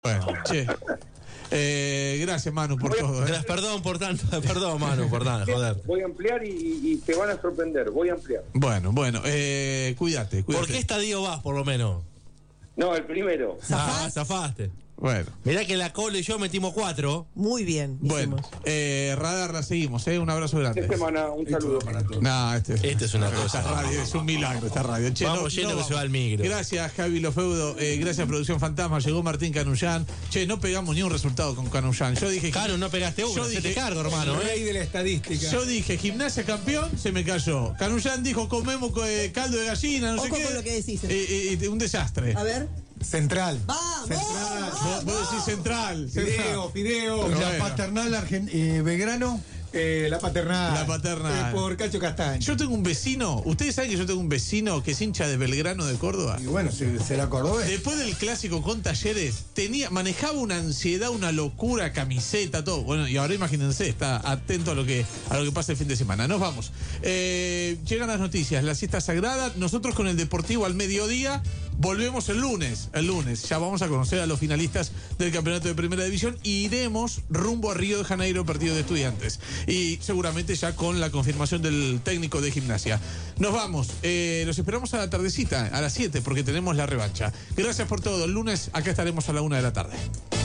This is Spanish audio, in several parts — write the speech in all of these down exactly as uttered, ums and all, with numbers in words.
Bueno, che. Eh, gracias, Manu, por voy todo. a, ¿eh? Perdón por tanto, perdón, Manu, por tanto, joder. Voy a ampliar y, y, y te van a sorprender, voy a ampliar. Bueno, bueno, eh, cuídate, cuídate. ¿Por qué estadio vas, por lo menos? No, el primero. Ah, zafaste. Bueno. Mirá que la Cole y yo metimos cuatro. Muy bien. Bueno, eh, Radar, la seguimos, ¿eh? Un abrazo grande. Esta semana, un saludo para todos. No, este, Este es una cosa. Esta radio es un milagro, esta radio. Che, Vamos no, yendo no que se va al micro. Gracias, Javi Lofeudo. Eh, gracias, Producción Fantasma. Llegó Martín Canullán. Che, no pegamos ni un resultado con Canullán. Yo dije. Claro, no pegaste uno. Yo Se dije, te cargo, hermano. El ¿eh? rey de la estadística. Yo dije, Gimnasia campeón, se me cayó. Canullán dijo, comemos eh, caldo de gallina, no Ojo sé qué. con lo que decís. Eh, eh, un desastre. A ver. Central. ¡Vamos! Central. Vos, vos decís central. Fideo, Fideo. Pero La bueno. paternal argen- eh, Belgrano. Eh, la paternal. La paternal. Eh, por Cacho Castaño. Yo tengo un vecino, ustedes saben que yo tengo un vecino que es hincha de Belgrano de Córdoba. Y bueno, se- será cordobés. Después del clásico con Talleres, tenía, manejaba una ansiedad, una locura, camiseta, todo. Bueno, y ahora imagínense, está atento a lo que, a lo que pasa el fin de semana. Nos vamos. Eh, llegan las noticias, la siesta sagrada. Nosotros con el Deportivo al mediodía volvemos el lunes. El lunes ya vamos a conocer a los finalistas del campeonato de Primera División y iremos rumbo a Río de Janeiro, partido de Estudiantes. Y seguramente ya con la confirmación del técnico de Gimnasia. Nos vamos. Eh, los esperamos a la tardecita, a las siete, porque tenemos la revancha. Gracias por todo. El lunes acá estaremos a la una de la tarde.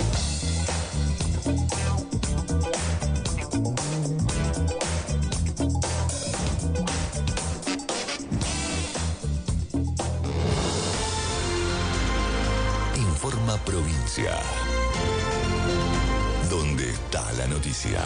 Informa Provincia. ¿Dónde está la noticia?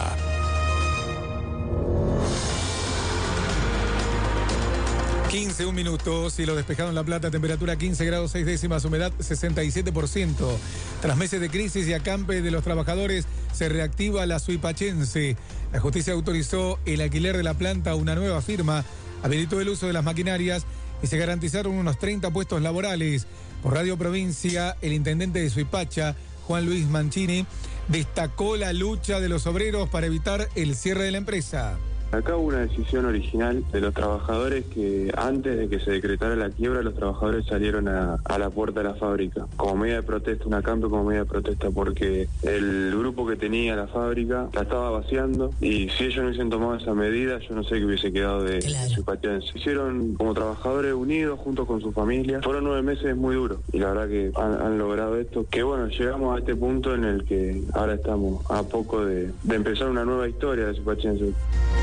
quince, un minuto, cielo despejado en La Plata, temperatura quince grados seis décimas, humedad sesenta y siete por ciento. Tras meses de crisis y acampe de los trabajadores, se reactiva la Suipachense. La justicia autorizó el alquiler de la planta a una nueva firma, habilitó el uso de las maquinarias y se garantizaron unos treinta puestos laborales. Por Radio Provincia, el intendente de Suipacha, Juan Luis Mancini, destacó la lucha de los obreros para evitar el cierre de la empresa. Acá hubo una decisión original de los trabajadores que antes de que se decretara la quiebra, los trabajadores salieron a, a la puerta de la fábrica como medida de protesta, un acampe como medida de protesta, porque el grupo que tenía la fábrica la estaba vaciando y si ellos no hubiesen tomado esa medida, yo no sé qué hubiese quedado de, Claro. de Suipachense. Se hicieron como trabajadores unidos juntos con su familia. Fueron nueve meses muy duros y la verdad que han, han logrado esto. Que bueno, llegamos a este punto en el que ahora estamos a poco de, de empezar una nueva historia de Suipachense.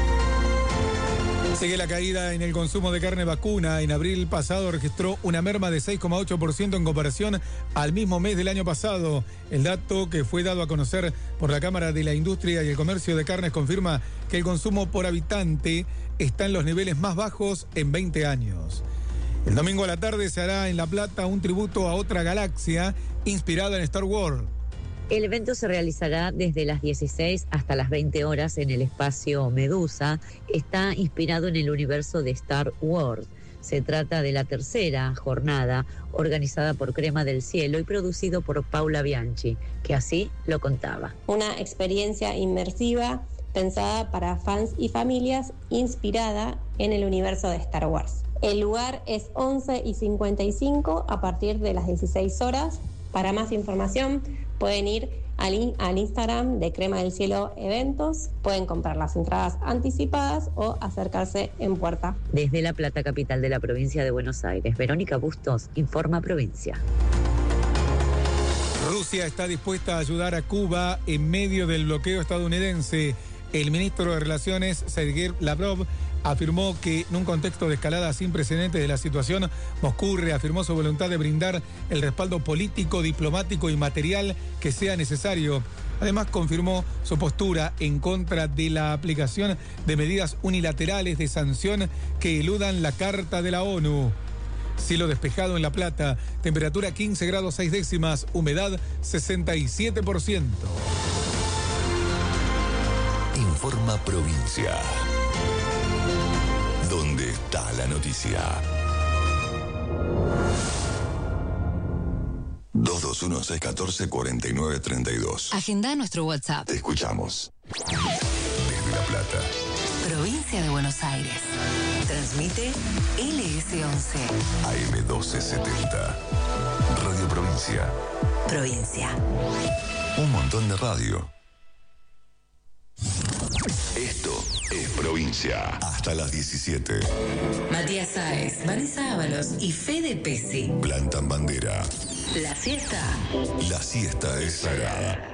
Sigue la caída en el consumo de carne vacuna. En abril pasado registró una merma de seis coma ocho por ciento en comparación al mismo mes del año pasado. El dato que fue dado a conocer por la Cámara de la Industria y el Comercio de Carnes confirma que el consumo por habitante está en los niveles más bajos en veinte años. El domingo a la tarde se hará en La Plata un tributo a otra galaxia inspirada en Star Wars. El evento se realizará desde las dieciséis hasta las veinte horas en el espacio Medusa. Está inspirado en el universo de Star Wars. Se trata de la tercera jornada organizada por Crema del Cielo y producido por Paula Bianchi, que así lo contaba. Una experiencia inmersiva pensada para fans y familias, inspirada en el universo de Star Wars. El lugar es once y cincuenta y cinco a partir de las dieciséis horas. Para más información pueden ir al, in- al Instagram de Crema del Cielo Eventos, pueden comprar las entradas anticipadas o acercarse en puerta. Desde La Plata, capital de la provincia de Buenos Aires, Verónica Bustos, Informa Provincia. Rusia está dispuesta a ayudar a Cuba en medio del bloqueo estadounidense. El ministro de Relaciones, Sergei Lavrov, afirmó que en un contexto de escalada sin precedentes de la situación, Moscú reafirmó su voluntad de brindar el respaldo político, diplomático y material que sea necesario. Además, confirmó su postura en contra de la aplicación de medidas unilaterales de sanción que eludan la Carta de la ONU. Cielo despejado en La Plata, temperatura quince grados seis décimas, humedad sesenta y siete por ciento. Informa Provincia. ¿Dónde está la noticia? dos dos uno, seis uno cuatro, cuatro nueve tres dos. Agenda nuestro WhatsApp. Te escuchamos. Desde La Plata. Provincia de Buenos Aires. Transmite L S once. A M doce setenta. Radio Provincia. Provincia. Un montón de radio. Esto es Provincia. Hasta las diecisiete. Matías Sáez, Vanessa Ábalos y Fede Pesi. Plantan bandera. La siesta. La siesta es sagrada.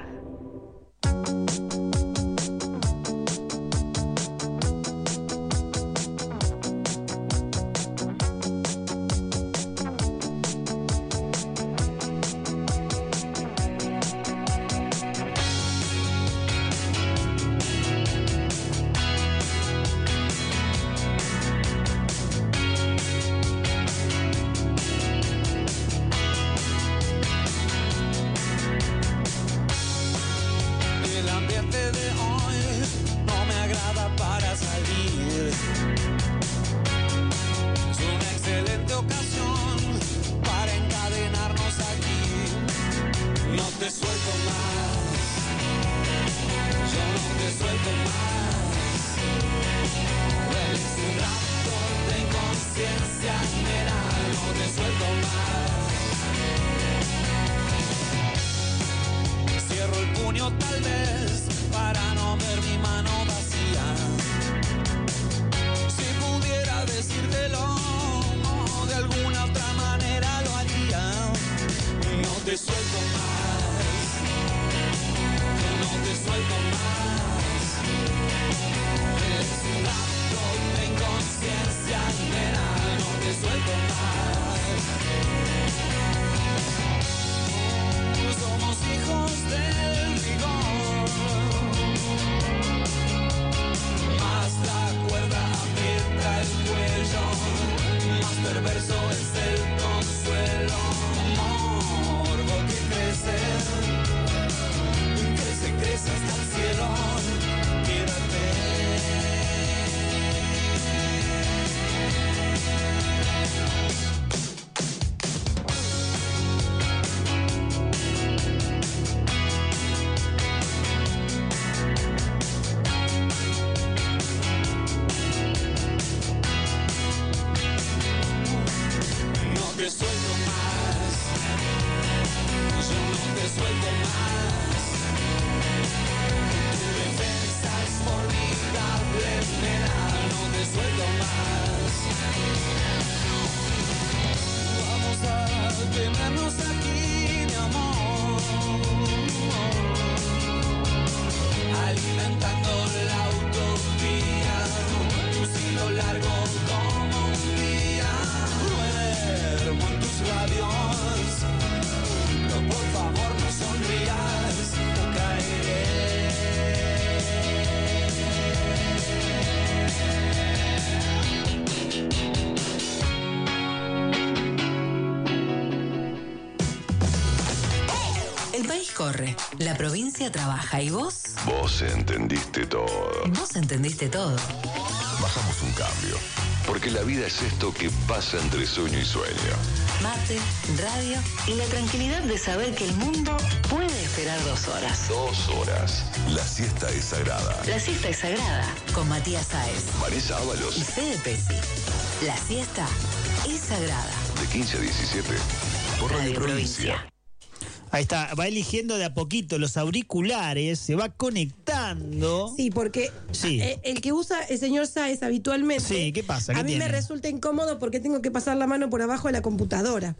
Corre. La provincia trabaja. ¿Y vos? Vos entendiste todo. Vos entendiste todo. Bajamos un cambio. Porque la vida es esto que pasa entre sueño y sueño. Mate, radio y la tranquilidad de saber que el mundo puede esperar dos horas. Dos horas. La siesta es sagrada. La siesta es sagrada. Con Matías Sáez, Vanessa Ábalos y Fede Pesi. La siesta es sagrada. De quince a diecisiete. Por Radio, Radio Provincia. Provincia. Ahí está, va eligiendo de a poquito los auriculares, se va conectando. Sí, porque Sí. eh, el que usa el señor Sáez habitualmente. Sí, ¿qué pasa? ¿Qué a mí tiene? me resulta incómodo porque tengo que pasar la mano por abajo de la computadora.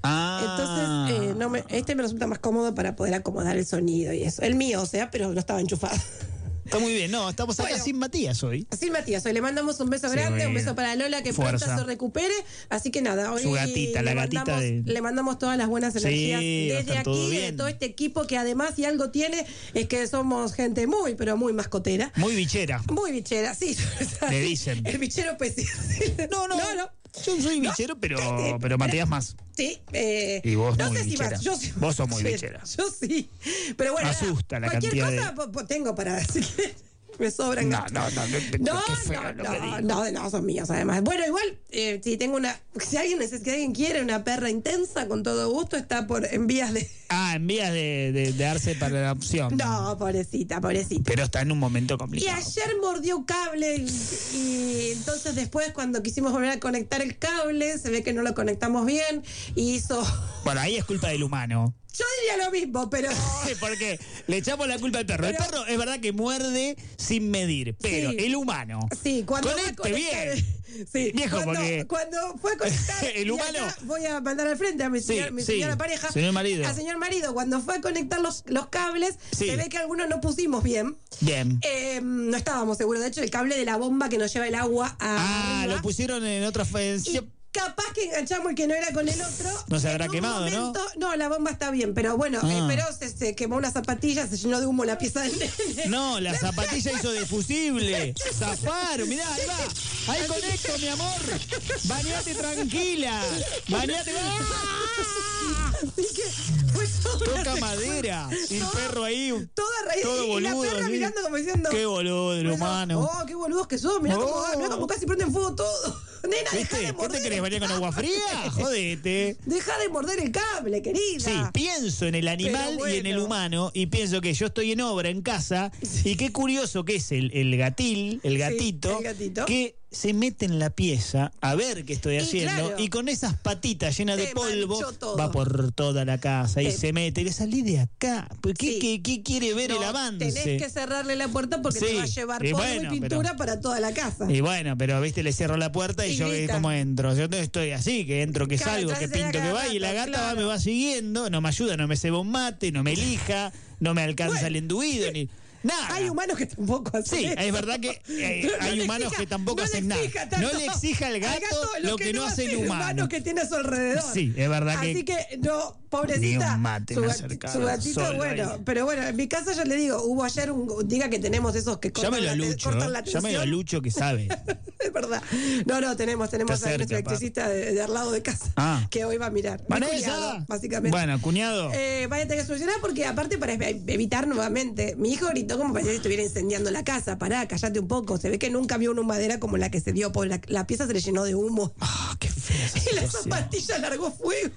Ah. Entonces, eh, no me, este me resulta más cómodo para poder acomodar el sonido y eso. El mío, o sea, pero no estaba enchufado. Está muy bien, no, estamos acá Bueno. sin Matías hoy. Así, Matías, hoy le mandamos un beso Sí, grande, muy un beso bien. para Lola, que Fuerza. pronto se recupere. Así que nada, hoy Su gatita, la le, gatita mandamos, de- le mandamos todas las buenas Sí, energías va a desde estar todo aquí, de bien. todo este equipo que además, si algo tiene, es que somos gente muy, pero muy mascotera. Muy bichera. Muy bichera, sí. Le dicen. El bichero pesi. No, no. No, no. Yo soy bichero, pero, pero Matías más. Sí. Eh, Y vos no muy sé si bichera. más. Yo sí. Vos sos muy bichera. Yo sí. Pero bueno, Asusta la cualquier cantidad cosa de- po- po- tengo para decir. Me sobran. No, no, no, no, No, qué feo no, lo que no, digo. no, no, son míos además. Bueno, igual, eh, si tengo una, si alguien necesita, si alguien quiere una perra intensa, con todo gusto, está por en vías de. Ah, en vías de, de- de darse para la opción. No, pobrecita, pobrecita. Pero está en un momento Y complicado. ayer mordió un cable y, y entonces después cuando quisimos volver a conectar el cable, se ve que no lo conectamos bien y hizo. Bueno, ahí es culpa del humano. Yo diría lo mismo, pero... Porque le echamos la culpa al perro. Pero- el perro es verdad que muerde sin medir, pero Sí. el humano Sí, cuando va a conecte conectar- bien. Sí, Viejo, cuando, porque- cuando fue a conectar El y humano- acá voy a mandar al frente a mi, Sí, señor- mi sí, señora pareja, señor marido. al señor marido, cuando fue a conectar los, los cables, Sí. se ve que algunos no pusimos bien. Bien. Eh, no estábamos seguros. De hecho, el cable de la bomba que nos lleva el agua a Ah, arriba, lo pusieron en otra fe- y capaz que enganchamos el que no era con el otro. No se habrá En un quemado, ¿no? momento- ¿no? la bomba está bien, pero bueno, Ah. eh, pero se, se quemó una zapatilla, se llenó de humo la pieza del nene. No, la zapatilla hizo de fusible. Zafaron, mirá, ahí va. Ahí conecto, mi amor. Bañate tranquila. Bañate. ¡Ah! Así que fue toda una Toca secuencia. madera. Y el perro ahí. Toda raíz. Todo y la boludo, perra así. mirando como diciendo. Qué boludo el bueno, humano. Oh, qué boludos que son. Mirá, Oh. cómo, mirá cómo casi prenden fuego todo. Nena, deja ¿Viste? de ¿Qué morder. te querés bañar con agua fría? Jodete. Deja de morder el cable, querida. Sí, pienso en el animal Pero y en el bueno. humano y pienso que yo estoy en obra en casa y qué curioso que es el, el gatil, el Sí, gatito, el gatito. que se mete en la pieza a ver qué estoy Y haciendo claro. y con esas patitas llenas de Te polvo manchó todo. va por toda la casa y Eh. se mete y le salí de acá. ¿Por ¿Qué, Sí. qué, qué quiere ver No, el avance? Tenés que cerrarle la puerta porque Sí, te va a llevar y polvo bueno, y pintura pero- para toda la casa. Y bueno, pero viste, le cierro la puerta y, Y yo grita. como entro. Yo estoy así, que entro, que Claro, salgo, atrás que de la pinto, que va, gata, y la gata va, claro. me va siguiendo, no me ayuda, no me ceba un mate, no me elija, no me alcanza Bueno. el enduido, ni nada. Hay humanos que tampoco hacen Sí, eso. es verdad que eh, No hay le humanos exija- que tampoco no le hacen nada. exija tanto No le exija al gato, lo que, no hace el humano. que tiene a su alrededor. Sí, es verdad que- Así que, no, Ni pobrecita. un mate su, me gat- acercaron, su gatito, solo bueno. ahí. Pero bueno, en mi casa yo le digo, hubo ayer un día que tenemos esos que cortan, Llámelo a la, te- Lucho, cortan la ¿eh? tensión. Llámelo a Lucho que sabe. Es verdad. No, no, tenemos, tenemos Está a nuestro cerca, electricista de, de al lado de casa Ah. que hoy va a mirar. Mi Vanessa. cuñado, básicamente. Bueno, cuñado. Eh, vaya a tener que solucionar porque aparte para ev- evitar nuevamente, mi hijo gritó como para que estuviera incendiando la casa. Pará, callate un poco. Se ve que nunca vio una humadera como la que se dio, porque la, la pieza se le llenó de humo. Ah, qué fea esa Y la situación. zapatilla largó fuego.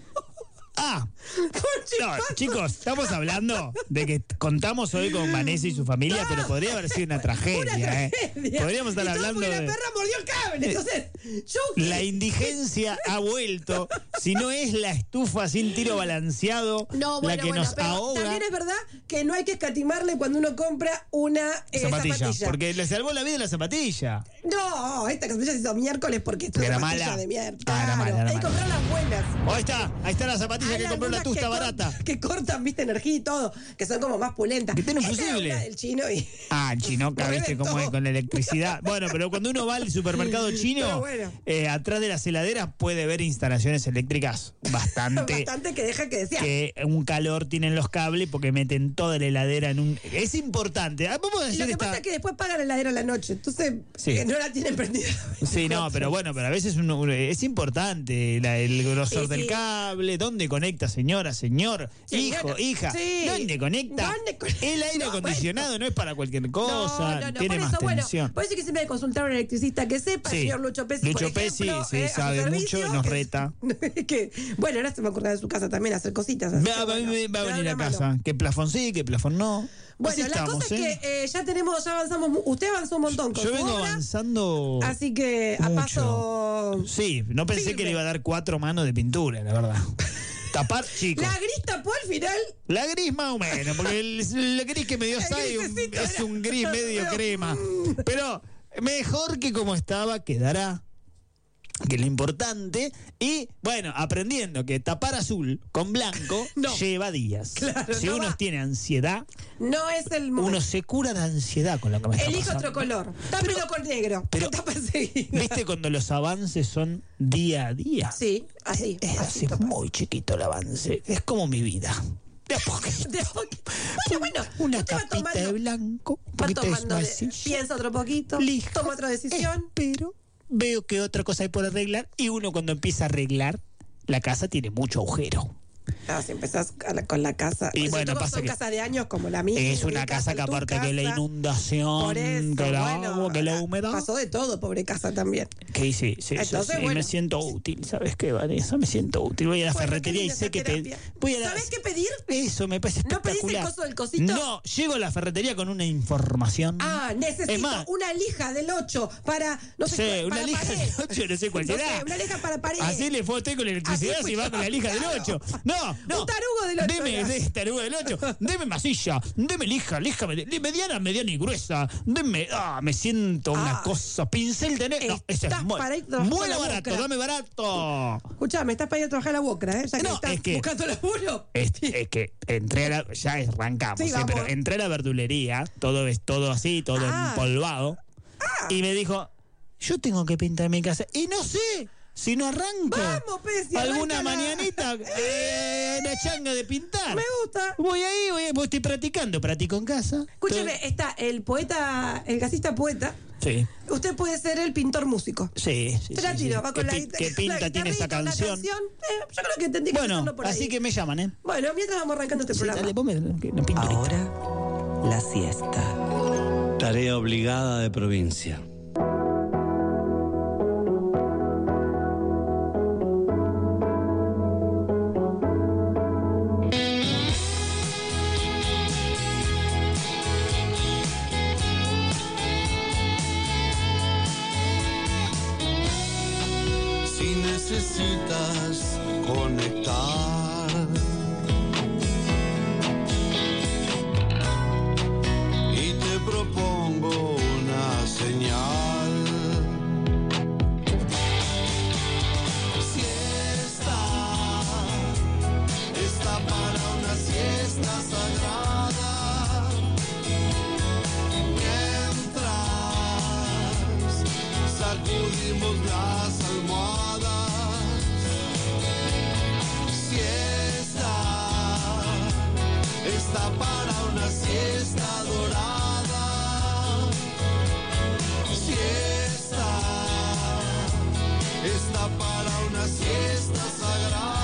Ah, Con no, chispazo. chicos, estamos hablando de que contamos hoy con Vanessa y su familia, pero podría haber sido una tragedia. Una ¿eh? tragedia. Podríamos estar Y todo hablando porque de. la perra mordió el cable. Entonces, yo. La indigencia ha vuelto. Si no es la estufa sin tiro balanceado No, bueno, la que bueno, nos pero ahoga. también es verdad que no hay que escatimarle cuando uno compra una eh, Zapatilla, zapatilla. porque le salvó la vida la zapatilla. No, esta zapatilla se hizo miércoles porque estuvo Era zapatilla mala. de mierda. Ah, era mala, era Hay que mala. comprar las buenas. Oh, ahí está, ahí está la zapatilla Hay que compró la algunas tusta que barata. cortan- que cortan, viste, energía y todo, que son como más pulentas. Que tiene un Esta era fusible. una del chino y. Ah, chinoca, Lo viste cómo reventó. es con la electricidad. Bueno, pero cuando uno va al supermercado chino, Pero bueno. eh, atrás de las heladeras puede ver instalaciones eléctricas bastante. Bastante que deja que decía. Que un calor tienen los cables porque meten toda la heladera en un. Es importante. Ah, vamos a Y decir lo que esta- pasa es que después pagan la heladera a la noche, entonces Sí. eh, no la tienen prendida. Sí, no, pero bueno, pero a veces uno, uno- es importante la- el grosor Sí, del sí. cable, dónde conecta, señora, señor, Señora, hijo, hija, sí. dónde conecta. ¿Dónde conecta? El aire No, acondicionado no es para cualquier cosa, no, no, no, tiene por más eso, bueno, tensión. por eso que siempre hay que consultar a un electricista que sepa, Sí. el señor Lucho Pesci, Lucho por Pesci, ejemplo, sí, eh, a su sabe servicio, mucho, nos que- reta. que, bueno, ahora se me acordaba de su casa también, hacer cositas. así Va, que, va- bueno, va a le da venir una a mano. casa. ¿Qué plafón sí, qué plafón no? Bueno, Así la estamos, cosa ¿eh? es que eh, ya tenemos, ya avanzamos, mu- usted avanzó un montón con Yo su vengo obra, avanzando. así que a mucho. paso... Sí, no pensé firme. que le iba a dar cuatro manos de pintura, la verdad. Tapar, chicos. La gris tapó al final. La gris más o menos, porque el, el gris que me dio El Sai un- grisecito es era- un gris medio pero, crema. mm. Pero mejor que como estaba quedará, que es lo importante. Y bueno, aprendiendo que tapar azul con blanco No. lleva días. Claro, si no uno va. tiene ansiedad, No es el momento. uno se cura de ansiedad con lo que me está Elige pasando. otro color. Tápelo con negro. pero- Tapa enseguida. ¿Viste cuando los avances son día a día? Sí, así. Es así, así muy chiquito el avance. Es como mi vida. De a poquito. De a poquito. Bueno, bueno. Una usted va capita tomando- de blanco, un Va poquito de tomando, de- esmalcillo, piensa otro poquito, lija, toma otra decisión. Pero veo que otra cosa hay por arreglar y uno cuando empieza a arreglar, la casa tiene mucho agujero. Ah, si empezás a la- con la casa. Y si bueno, todos pasa son que casa de años como la mía. Es mi una casa que tu aparte que la casa. inundación, Por eso, que el bueno, agua, que la humedad. Pasó de todo, pobre casa también. Que sí, sí, sí, Entonces, sí, bueno. me siento útil, ¿sabes qué, Vanessa? Me siento útil. Voy a la Bueno, ferretería qué y linda sé esa que pe- terapia. voy a la- ¿Sabés qué pedir? Eso me parece ¿No pedís espectacular. el coso del cosito? No, llego a la ferretería con una información. Ah, necesito Es más, una lija del ocho para, no sé, sí, para una lija pared. del ocho, no sé cuál No será. sé, una lija para pared. Así le fue a usted con la electricidad Así fui si va yo, con la lija claro. del ocho. No, No, no. Un tarugo del ocho. Deme, era. de tarugo del ocho. Deme masilla. Deme lija, lija med- mediana, mediana y gruesa. Deme, ah, me siento una Ah. cosa. Pincel de negro. No, eso Estás es muy, para ir a trabajar muy a la barato, Wokra. dame barato. Escuchame, estás para ir a trabajar a la Wokra, ¿eh? Ya que No, estás es que- buscando laburo. Es, es que entré a la, ya arrancamos, Sí, ¿sí? vamos. Pero entré a la verdulería, todo es todo así, todo Ah. empolvado. Y me dijo, yo tengo que pintar mi casa. Y no sé si no arranco. Vamos, Pez, y alguna arranca la- mañanita, eh, una changa de pintar. Me gusta. Voy ahí, voy, voy, estoy practicando, practico en casa. Escúcheme, está el poeta, el gasista poeta. Sí, Usted puede ser el pintor músico. sí, sí. Te la sí, tiro, sí. va con ¿Qué, la pi- guita- qué pinta la tiene esa guitarrita, la canción? Eh, yo creo que tendría que Bueno, hacerlo por ahí. así que me llaman, ¿eh? Bueno, mientras vamos arrancando este Sí, programa. dale, ponme, que no pinto ahorita. Ahora, la siesta. Tarea obligada de provincia. Si necesitas conectar y te propongo una señal. Siesta, está para una siesta sagrada. Mientras sacudimos las almohadas. Siesta, está para una siesta dorada. Siesta, está para una siesta sagrada.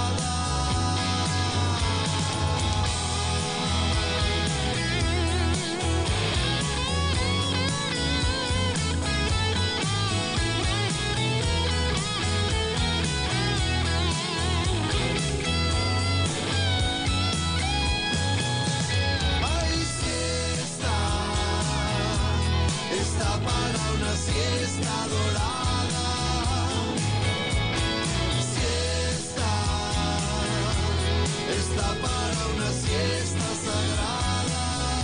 Ay, siesta, está para una siesta dorada. Siesta, está para una siesta sagrada.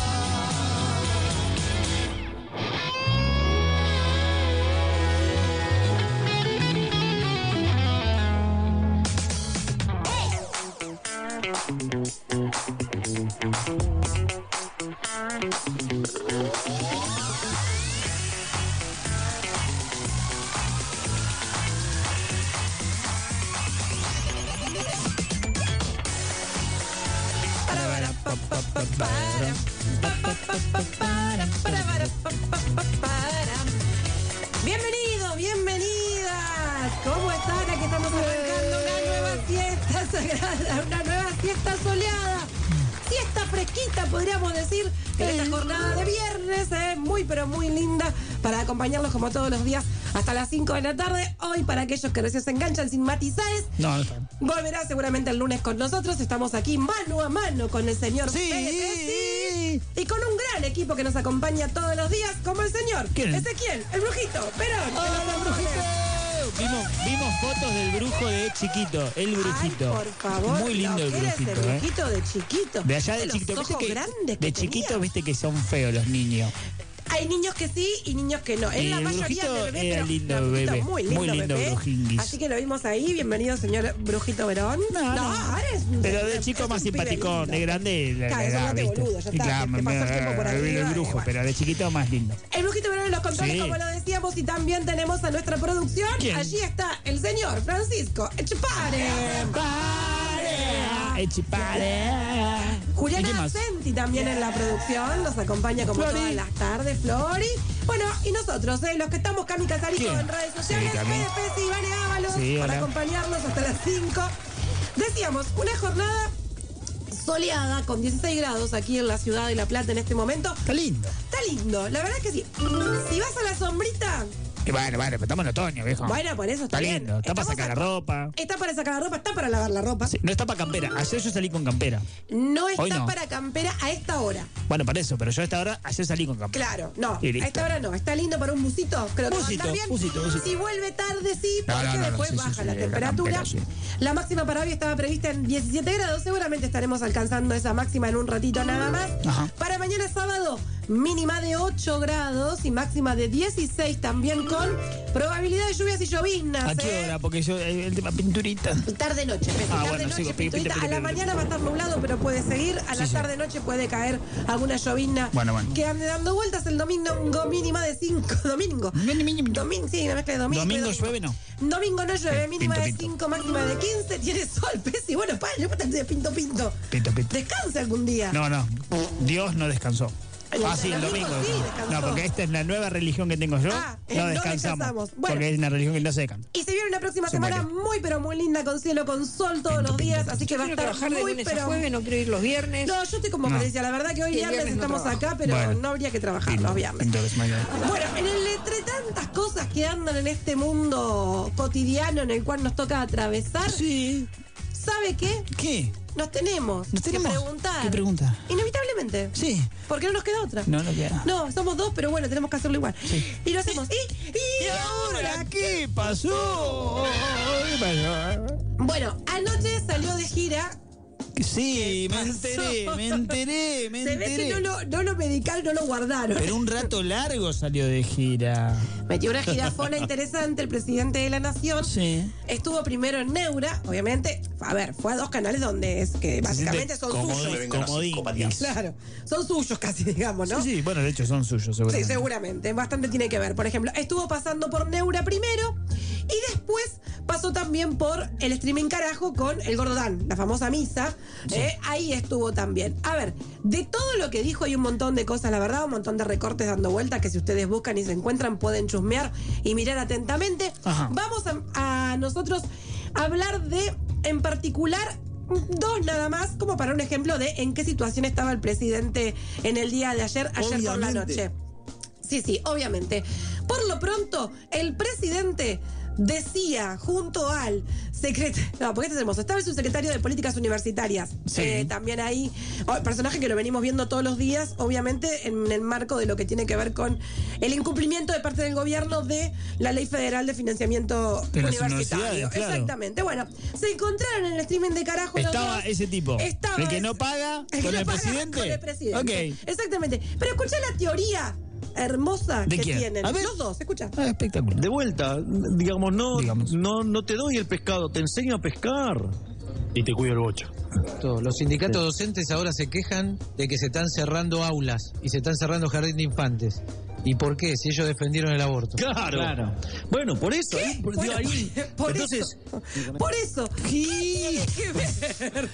Bienvenidos, bienvenidas. ¿Cómo están? Aquí estamos arrancando una nueva siesta sagrada, una nueva siesta soleada. Siesta fresquita, podríamos decir, en esta jornada de viernes, ¿eh? Muy, pero muy linda, para acompañarlos como todos los días hasta las cinco de la tarde. Hoy, para aquellos que recién se enganchan sin matizajes, No, no está. volverá seguramente el lunes con nosotros. Estamos aquí mano a mano con el señor Sí. Pérez y con un gran equipo que nos acompaña todos los días, como el señor ¿Quién? Ezequiel, el brujito, Perón. que nos acompaña. Vimos, vimos fotos del brujo de chiquito, el brujito. Ay, por favor. Muy lindo ¿lo el quieres brujito, el ¿eh? brujito de chiquito. De allá de los chiquito, viste ojos que grandes que de chiquito tenía. viste que son feos los niños. Hay niños que sí y niños que no. Y En la el mayoría brujito de bebé, era pero lindo el brujito bebé, muy lindo, muy lindo bebé. brujinguis. Así que lo vimos ahí. Bienvenido, señor Brujito Verón. No, no. ahora es un- Pero de es chico un más pibe simpático, lindo. de grande la, Claro, la eso edad, no te ¿viste? boludo, ya Y está, claro, te me- pasó el tiempo por me- arriba, el y brujo, bueno. pero de chiquito más lindo. El Brujito Verón en los controles, Sí. como lo decíamos, y también tenemos a nuestra producción. ¿Quién? Allí está el señor Francisco Echepare. Echipare. ¿Y qué Juliana más? Senti también en la producción, nos acompaña como Flori. todas las tardes, Flori. Bueno, y nosotros, eh, los que estamos Cami Casarico ¿Quién? en redes sociales, Sí, Cami. Fede Pesi y Vane Ábalos, Sí, para hola. acompañarnos hasta las cinco. Decíamos, una jornada soleada con dieciséis grados aquí en la ciudad de La Plata en este momento. Está lindo. Está lindo, la verdad es que sí. Si vas a la sombrita, Y bueno, bueno, pero estamos en otoño, viejo. Bueno, por eso está, Está bien. lindo, está para Estamos sacar la a- ropa. Está para sacar la ropa, está para lavar la ropa. Sí, no está para campera. Ayer yo salí con campera. No está Hoy no. para campera a esta hora. Bueno, para eso, pero yo a esta hora, ayer salí con campera. Claro, no. Y A listo. esta hora no. Está lindo para un busito. Creo que va a Busito, andar bien. busito, busito. Si vuelve tarde, sí, No, porque no, no, no, después sí, sí, baja sí, la la temperatura. campera, sí. La máxima para hoy estaba prevista en diecisiete grados. Seguramente estaremos alcanzando esa máxima en un ratito nada más. Ajá. Para mañana sábado, mínima de ocho grados y máxima de dieciséis también con probabilidad de lluvias y lloviznas. ¿A qué ¿eh? hora? Porque yo, eh, el tema pinturita. Tarde noche, Pepe, Ah, tarde bueno, noche, sigo, pi- pinturita. pi- pi- A la pi- mañana va a estar nublado, pero puede seguir. A la Sí, sí. tarde noche puede caer alguna llovizna Bueno, bueno. que ande dando vueltas. El domingo mínima de cinco. Domingo. Domingo, sí, una mezcla de domingo. y Domingo llueve, no. Domingo no llueve, mínima pinto, de pinto. cinco, máxima de quince. Tiene sol, Pesi. Bueno, pa, yo de pinto pinto. Pito, pito. Descanse algún día. No, no. Dios no descansó. El Ah, sí, el domingo domingo. sí descansó. No, porque esta es la nueva religión que tengo yo. Ah, eh, no no descansamos. descansamos. Bueno. Porque es una religión que no se descansa. Y se viene una próxima Se semana muere. muy, pero muy linda, con cielo, con sol todos los días. Así que va a Quiero estar trabajar de muy, lunes a pero... jueves, no quiero ir los viernes. No, yo estoy como No. Florencia. La verdad que hoy Y el viernes viernes no estamos trabajo. acá, pero Bueno. no habría que trabajar los viernes. Entonces, mañana. Bueno, en el entre tantas cosas que andan en este mundo cotidiano en el cual nos toca atravesar, Sí. ¿sabe qué? ¿Qué? Nos tenemos, ¿Nos tenemos? que preguntar. ¿Qué pregunta? Inevitablemente. Sí. Porque no nos queda otra. No, no queda. No, somos dos, pero bueno, tenemos que hacerlo igual. Y lo hacemos. ¿Y, y, ¿Y ahora qué pasó? ¿Qué pasó? Bueno, anoche salió de gira. Sí, me pasó? enteré, me enteré, me Se ve enteré. que no lo, no lo medicaron, no lo guardaron. Pero un rato largo salió de gira. Metió una jirafona interesante el presidente de la Nación. Sí. Estuvo primero en Neura, obviamente. A ver, fue a dos canales donde es que básicamente son Comodín, suyos. comodín. Claro, son suyos casi, digamos, ¿no? Sí, sí, bueno, de hecho son suyos, Sí, seguramente. seguramente. Bastante tiene que ver. Por ejemplo, estuvo pasando por Neura primero y después pasó también por el streaming carajo con el Gordán, la famosa misa. Eh, ahí estuvo también. A ver, de todo lo que dijo hay un montón de cosas, la verdad, un montón de recortes dando vueltas que si ustedes buscan y se encuentran pueden chusmear y mirar atentamente. Ajá. Vamos a, a nosotros hablar de, en particular, dos nada más, como para un ejemplo de en qué situación estaba el presidente en el día de ayer, ayer por la noche. Sí, sí, obviamente. Por lo pronto, el presidente decía junto al secretario, no, porque este es hermoso, estaba el subsecretario de Políticas Universitarias, Sí. eh, también ahí, oh, personaje que lo venimos viendo todos los días, obviamente en el marco de lo que tiene que ver con el incumplimiento de parte del gobierno de la Ley Federal de Financiamiento De las Universitario. universidades, claro. Exactamente. Bueno, se encontraron en el streaming de carajo los Estaba dos. ese tipo. Estaba el que ese- no paga el que con no el paga presidente. Con el presidente. Ok. Exactamente. Pero escuchá la teoría hermosa ¿De que quién? tienen. A ver. Los dos, escucha. Ah, espectacular. De vuelta, digamos, no, no, no te doy el pescado, te enseño a pescar. Y te cuido el bocho. Los sindicatos docentes ahora se quejan de que se están cerrando aulas y se están cerrando jardín de infantes. ¿Y por qué? Si ellos defendieron el aborto. Claro. Bueno, por eso. ¿Qué? ahí, por, Bueno, ahí. por Entonces, eso. Por eso. ¿Qué tiene que ver?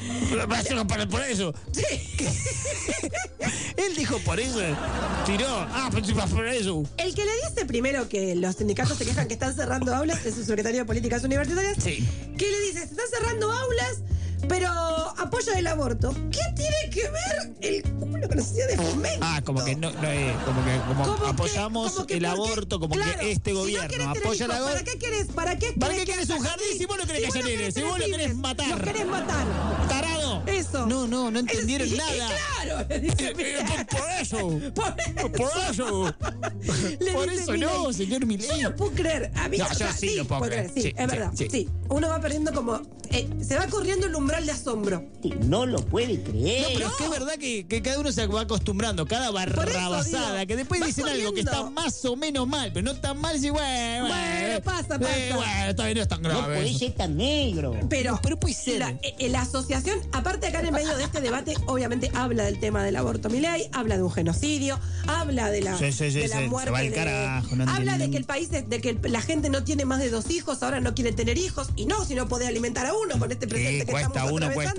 Por, por eso. Él dijo por eso. Tiró. Ah, pues por eso. El que le dice primero que los sindicatos se quejan que están cerrando aulas es su secretario de Políticas Universitarias. Sí. Que le dice, se están cerrando aulas, pero apoya el aborto. ¿Qué tiene que ver el culo con la sociedad de fomento? Ah, como que no, no eh, como que como Como que- apoyamos como que el porque- aborto, como claro, que este si no gobierno querés tener apoya el hijos, aborto. ¿Para qué querés? ¿Para qué ¿Para querés qué querés haya un jardín si vos no querés que vos haya nenes? Si tener vos lo querés pibes, matar. Los querés matar. ¡Tarado! Eso. No, no, no entendieron Es- y- nada. y claro, le dice, Eh, mira. por, por eso. Por eso. Por eso. Le Por dice eso Milei. no, señor Milei. Yo no puedo creer. A mí, No, o yo sea, sí lo puedo puedo creer. Sí, Sí, es sí, verdad. Sí. sí. Uno va perdiendo como. eh, se va corriendo el umbral de asombro. No lo puede creer. No, pero es que es verdad que, que cada uno se va acostumbrando, cada barrabasada, digo, que después va dicen algo que está corriendo. más o menos mal, pero no tan mal si, bueno, Bueno, pasa, eh, pasa. bueno, todavía no es tan No grave. puede eso. ser tan negro. Pero, pero puede ser. La, eh, la asociación, aparte acá en el medio de este debate, obviamente habla del tema del aborto Milei, habla de un genocidio, habla de la, Sí, sí, sí, de la sí, se muerte. va al de- carajo, no habla de entienden. que el país, es- de que el- la gente no tiene más de dos hijos, ahora no quiere tener hijos, y no, si no podés alimentar a uno con este presente que cuesta, estamos uno atravesando.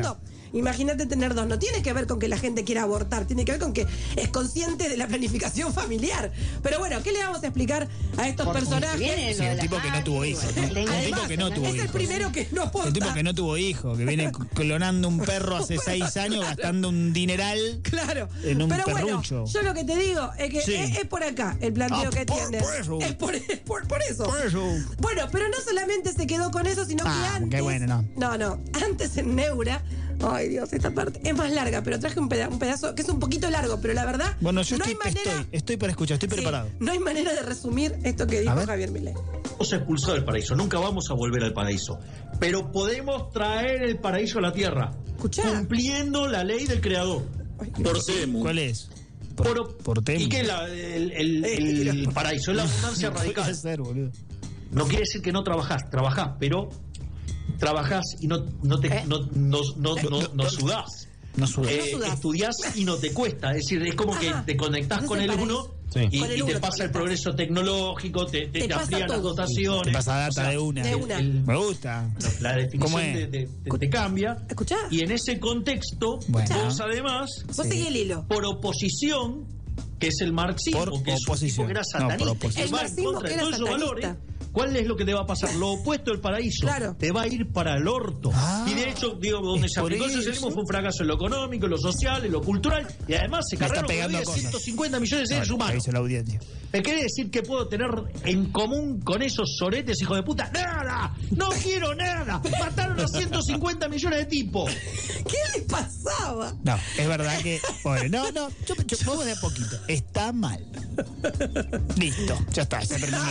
imagínate tener dos. No tiene que ver con que la gente quiera abortar, tiene que ver con que es consciente de la planificación familiar. Pero bueno, ¿qué le vamos a explicar a estos Por- personajes? Sí, un tipo que no tuvo hijos, ¿no? Un Además, tipo que no tuvo es el hijos. primero que no aporta. Un tipo que no tuvo hijos, que viene clonando un perro hace seis años, gastando un dineral Claro. en un Pero perrucho. bueno, yo lo que te digo es que Sí. es, es por acá el planteo Ah, que por- tiene. por eso. Es por, es por- por eso. Por eso. Bueno, pero no solamente se quedó con eso, sino Ah, que antes. qué bueno, no. No, no. Antes en Neura. Ay, Dios, esta parte es más larga, pero traje un peda- un pedazo que es un poquito largo, pero la verdad. Bueno, yo no estoy, hay manera. estoy, estoy para escuchar, estoy Sí, preparado. no hay manera de resumir esto que dijo Javier Milei. Vamos a expulsar el paraíso, nunca vamos a volver al paraíso. Pero podemos traer el paraíso a la tierra. Cumpliendo la ley del creador. Portemos. ¿Cuál es? Por, Portemos. ¿Y qué es la- el, el- el paraíso? Es la abundancia No puede radical. ser, boludo. No quiere decir que no trabajás, trabajás, pero trabajás y no, no, te, no, no, no, no, no sudás. No sudás. Eh, No sudás. estudiás y no te cuesta. Es decir, es como que Ajá. te conectás Es con el el paraíso. uno Sí. y, Con el y te uno pasa te el progreso tecnológico, te, te, Te te pasa amplían las todo. dotaciones. Te pasa data O sea, de una. de una. el- Me gusta. la ¿Cómo definición es? de, de- de- te cambia. ¿Escuchás? Y en ese contexto, Bueno. vos además, Vos seguí el hilo. por oposición, que es el marxismo, Por que es un oposición. tipo que era No, por satanista, oposición. que El va en marxismo contra que de era todos esos satanista. valores. ¿Cuál es lo que te va a pasar? Lo opuesto del paraíso. Claro. Te va a ir para el orto. Ah, y de hecho, digo, donde es se por aplicó el eso. socialismo fue un fracaso en lo económico, en lo social, en lo cultural. Y además se Me está cargaron por la pegando vida cosas. ciento cincuenta millones de seres Ahí humanos. hizo la audiencia. ¿Me quiere decir que puedo tener en común con esos soretes, hijo de puta? ¡Nada! ¡No quiero nada! Mataron a ciento cincuenta millones de tipos. ¿Qué le pasaba? No, es verdad que. Bueno, no, no, yo, yo, vamos de a poquito. Está mal. Listo, ya está. Se terminó.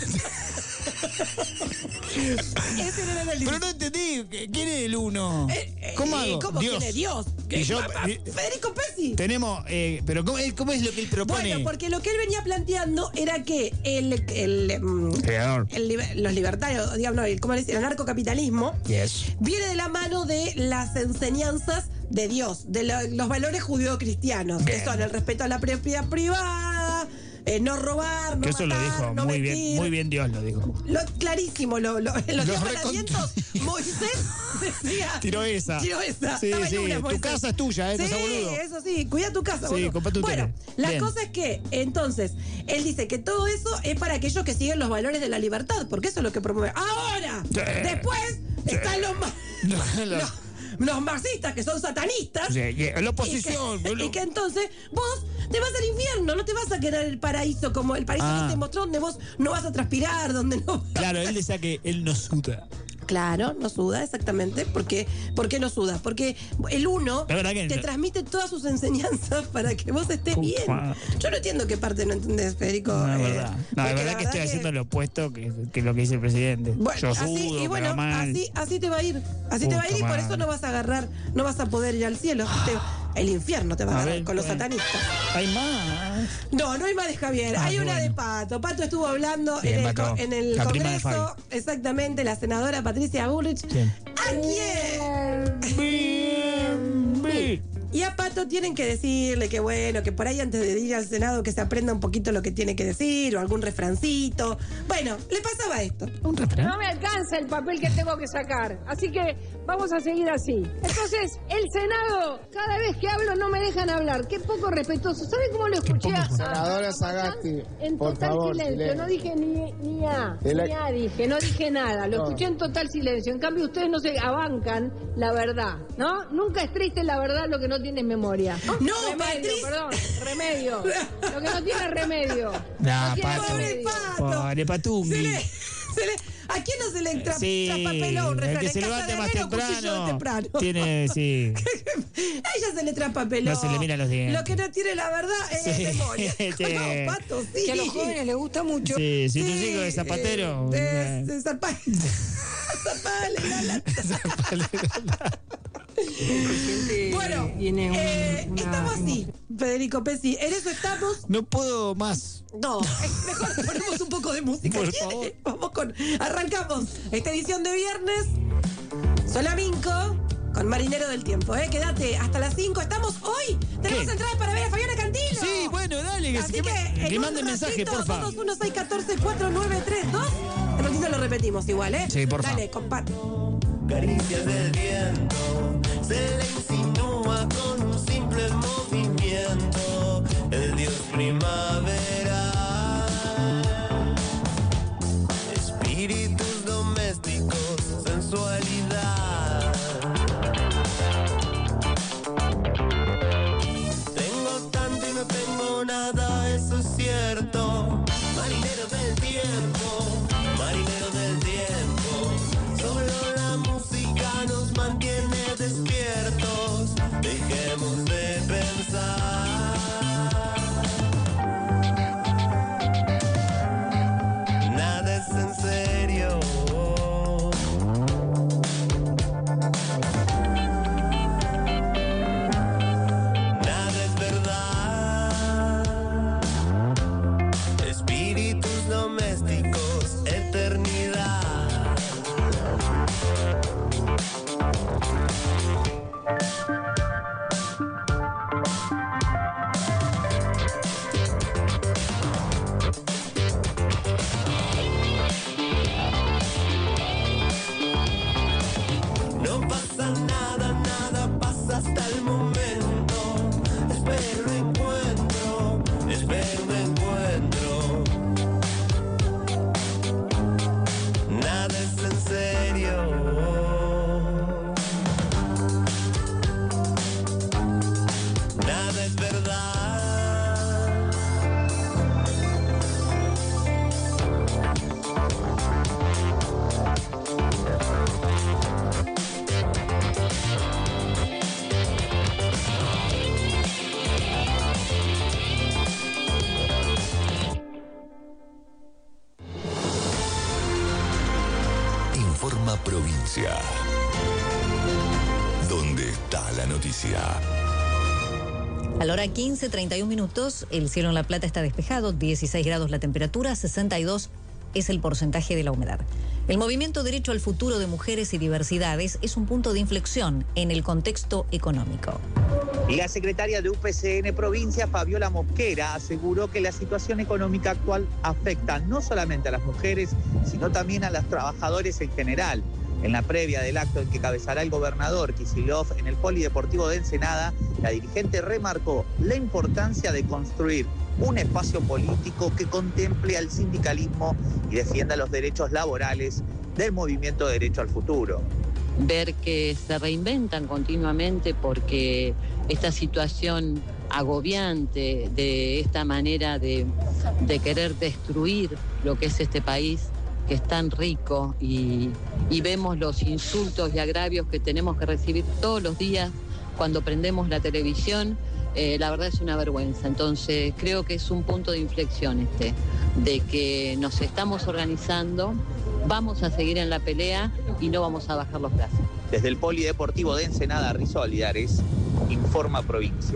Ese no era el análisis. Pero no entendí. ¿Quién es el uno? Eh, eh, ¿Cómo eh, hago? ¿Cómo Dios. quién es Dios? Y yo- Pa- pa- y- Federico Pesci. Tenemos. Eh, pero ¿cómo, es- ¿cómo es lo que él propone? Bueno, porque lo que él venía planteando era que el, el, mm, Creador. el liber- los libertarios, digamos, no, el, ¿cómo le dicen? El anarcocapitalismo Yes. viene de la mano de las enseñanzas de Dios, de lo- los valores judeocristianos, que Bien. son el respeto a la propiedad privada, eh, no robar, no Que eso lo matar, dijo no muy mentir. bien, muy bien Dios lo dijo. Lo, clarísimo, lo, lo, en los Lo diez recont- mandamientos, Moisés decía. Tiró esa. Tiró esa. Sí, Estaba en sí, una, tu Moisés. casa es tuya, eh, no Sí, seas boludo. eso sí, cuida tu casa, Sí, boludo. comprate un Bueno, tele. la Bien. cosa es que, entonces, él dice que todo eso es para aquellos que siguen los valores de la libertad, porque eso es lo que promueve. Ahora, Sí. después están los, ma- Lo- los, los marxistas, que son satanistas. Sí, y- la oposición, y que, boludo. y que entonces vos te vas al infierno, no te vas a quedar el paraíso como el paraíso Ah. que te mostró, donde vos no vas a transpirar, donde no. Claro, él decía que él no suda. Claro, no suda, exactamente. Porque, ¿Por qué no suda? Porque el uno La verdad que te no. transmite todas sus enseñanzas para que vos estés Ufa. bien. Yo no entiendo qué parte no entendés, Federico. No, es eh, verdad. No, porque es verdad la que estoy haciendo lo opuesto que, que lo que dice el presidente. Bueno, Yo así, sudo, y bueno, me va mal. así, así te va a ir. Así te va a ir y Puta por madre. eso no vas a agarrar, no vas a poder ir al cielo. Te- el infierno te va a, A agarrar ver, con los bueno. satanistas. Hay más. No, no hay más de Javier. Ah, hay qué una de bueno. Pato. Pato estuvo hablando Bien, en el, Pato. co- en el La prima de Congreso, exactamente, la senadora Patricia Bullrich. Bien. ¿A quién? Bien, bien. Y a Pato tienen que decirle que bueno, que por ahí antes de ir al Senado que se aprenda un poquito lo que tiene que decir o algún refrancito. Bueno, le pasaba esto. Un refrán. No me alcanza el papel que tengo que sacar, así que vamos a seguir así. Entonces, el Senado, cada vez que hablo no me dejan hablar. Qué poco respetuoso. ¿Sabe cómo lo escuché? a- a- Senadora a- Sagasti, En por total favor, silencio. silencio. No dije ni, ni A, De la- ni A dije, no dije nada. Lo No. escuché en total silencio. En cambio, ustedes no se abancan la verdad, ¿no? Nunca es triste la verdad lo que no tiene memoria. No, remedio, Patricia. perdón, remedio. Lo que no tiene remedio. Nah, tiene Pato. remedio. Pobre Patungui. Se le- se le- ¿A quién no se le tra- Sí, traspapeló un el refrán? que En se casa levante de más Herrero, cuchillo de temprano. temprano. Tiene, sí. A ella se le traspapeló. No se le mira los dientes. Lo que no tiene la verdad es Sí. memoria. Sí. No, Pato, sí. Que a los jóvenes les gusta mucho. Sí, si tu hijo es zapatero. Eh, eh, de zarpa- Zarpale, la lata. Bueno, Viene un- eh, una- estamos así, Federico Pesci. En eso estamos. No puedo más. No, es mejor que ponemos un poco de música. Por ¿Quiere? favor. Vamos con. Arrancamos esta edición de viernes. Solaminco con Marinero del Tiempo, ¿eh? Quédate hasta las cinco. Estamos hoy. Tenemos ¿Qué? entradas para ver a Fabiana Cantilo. Sí, bueno, dale, que, Así que, que, me- en que un mande mensaje, ratito, porfa. dos dos uno seis uno cuatro cuatro nueve tres dos. En ratito lo repetimos igual, ¿eh? Sí, porfa. Dale, compadre. Caricias del viento se le insinúa con un simple movimiento, el dios primavera. Espíritus domésticos, sensualidad. Tengo tanto y no tengo nada, eso es cierto. Marinero del tiempo, marinero del tiempo. Solo la música nos mantiene despiertos. Dejemos de pensar. Nada es en serio. Nada es verdad. Espíritus domésticos, eternidad. No pasa nada, nada pasa hasta el momento. Espero un encuentro, espero un encuentro. Nada es en serio. Nada es verdad. Informa Provincia. ¿Dónde está la noticia? A la hora quince, treinta y un minutos, el cielo en La Plata está despejado, dieciséis grados la temperatura, sesenta y dos es el porcentaje de la humedad. El movimiento Derecho al Futuro de Mujeres y Diversidades es un punto de inflexión en el contexto económico. La secretaria de U P C N Provincia, Fabiola Mosquera, aseguró que la situación económica actual afecta no solamente a las mujeres, sino también a los trabajadores en general. En la previa del acto en que cabezará el gobernador Kicillof en el Polideportivo de Ensenada, la dirigente remarcó la importancia de construir un espacio político que contemple al sindicalismo y defienda los derechos laborales del movimiento Derecho al Futuro. Ver que se reinventan continuamente porque esta situación agobiante de esta manera de, de querer destruir lo que es este país, que es tan rico, y, y vemos los insultos y agravios que tenemos que recibir todos los días cuando prendemos la televisión, eh, la verdad es una vergüenza. Entonces creo que es un punto de inflexión este, de que nos estamos organizando, vamos a seguir en la pelea y no vamos a bajar los brazos. Desde el Polideportivo de Ensenada, Rizo Olivares, Informa Provincia.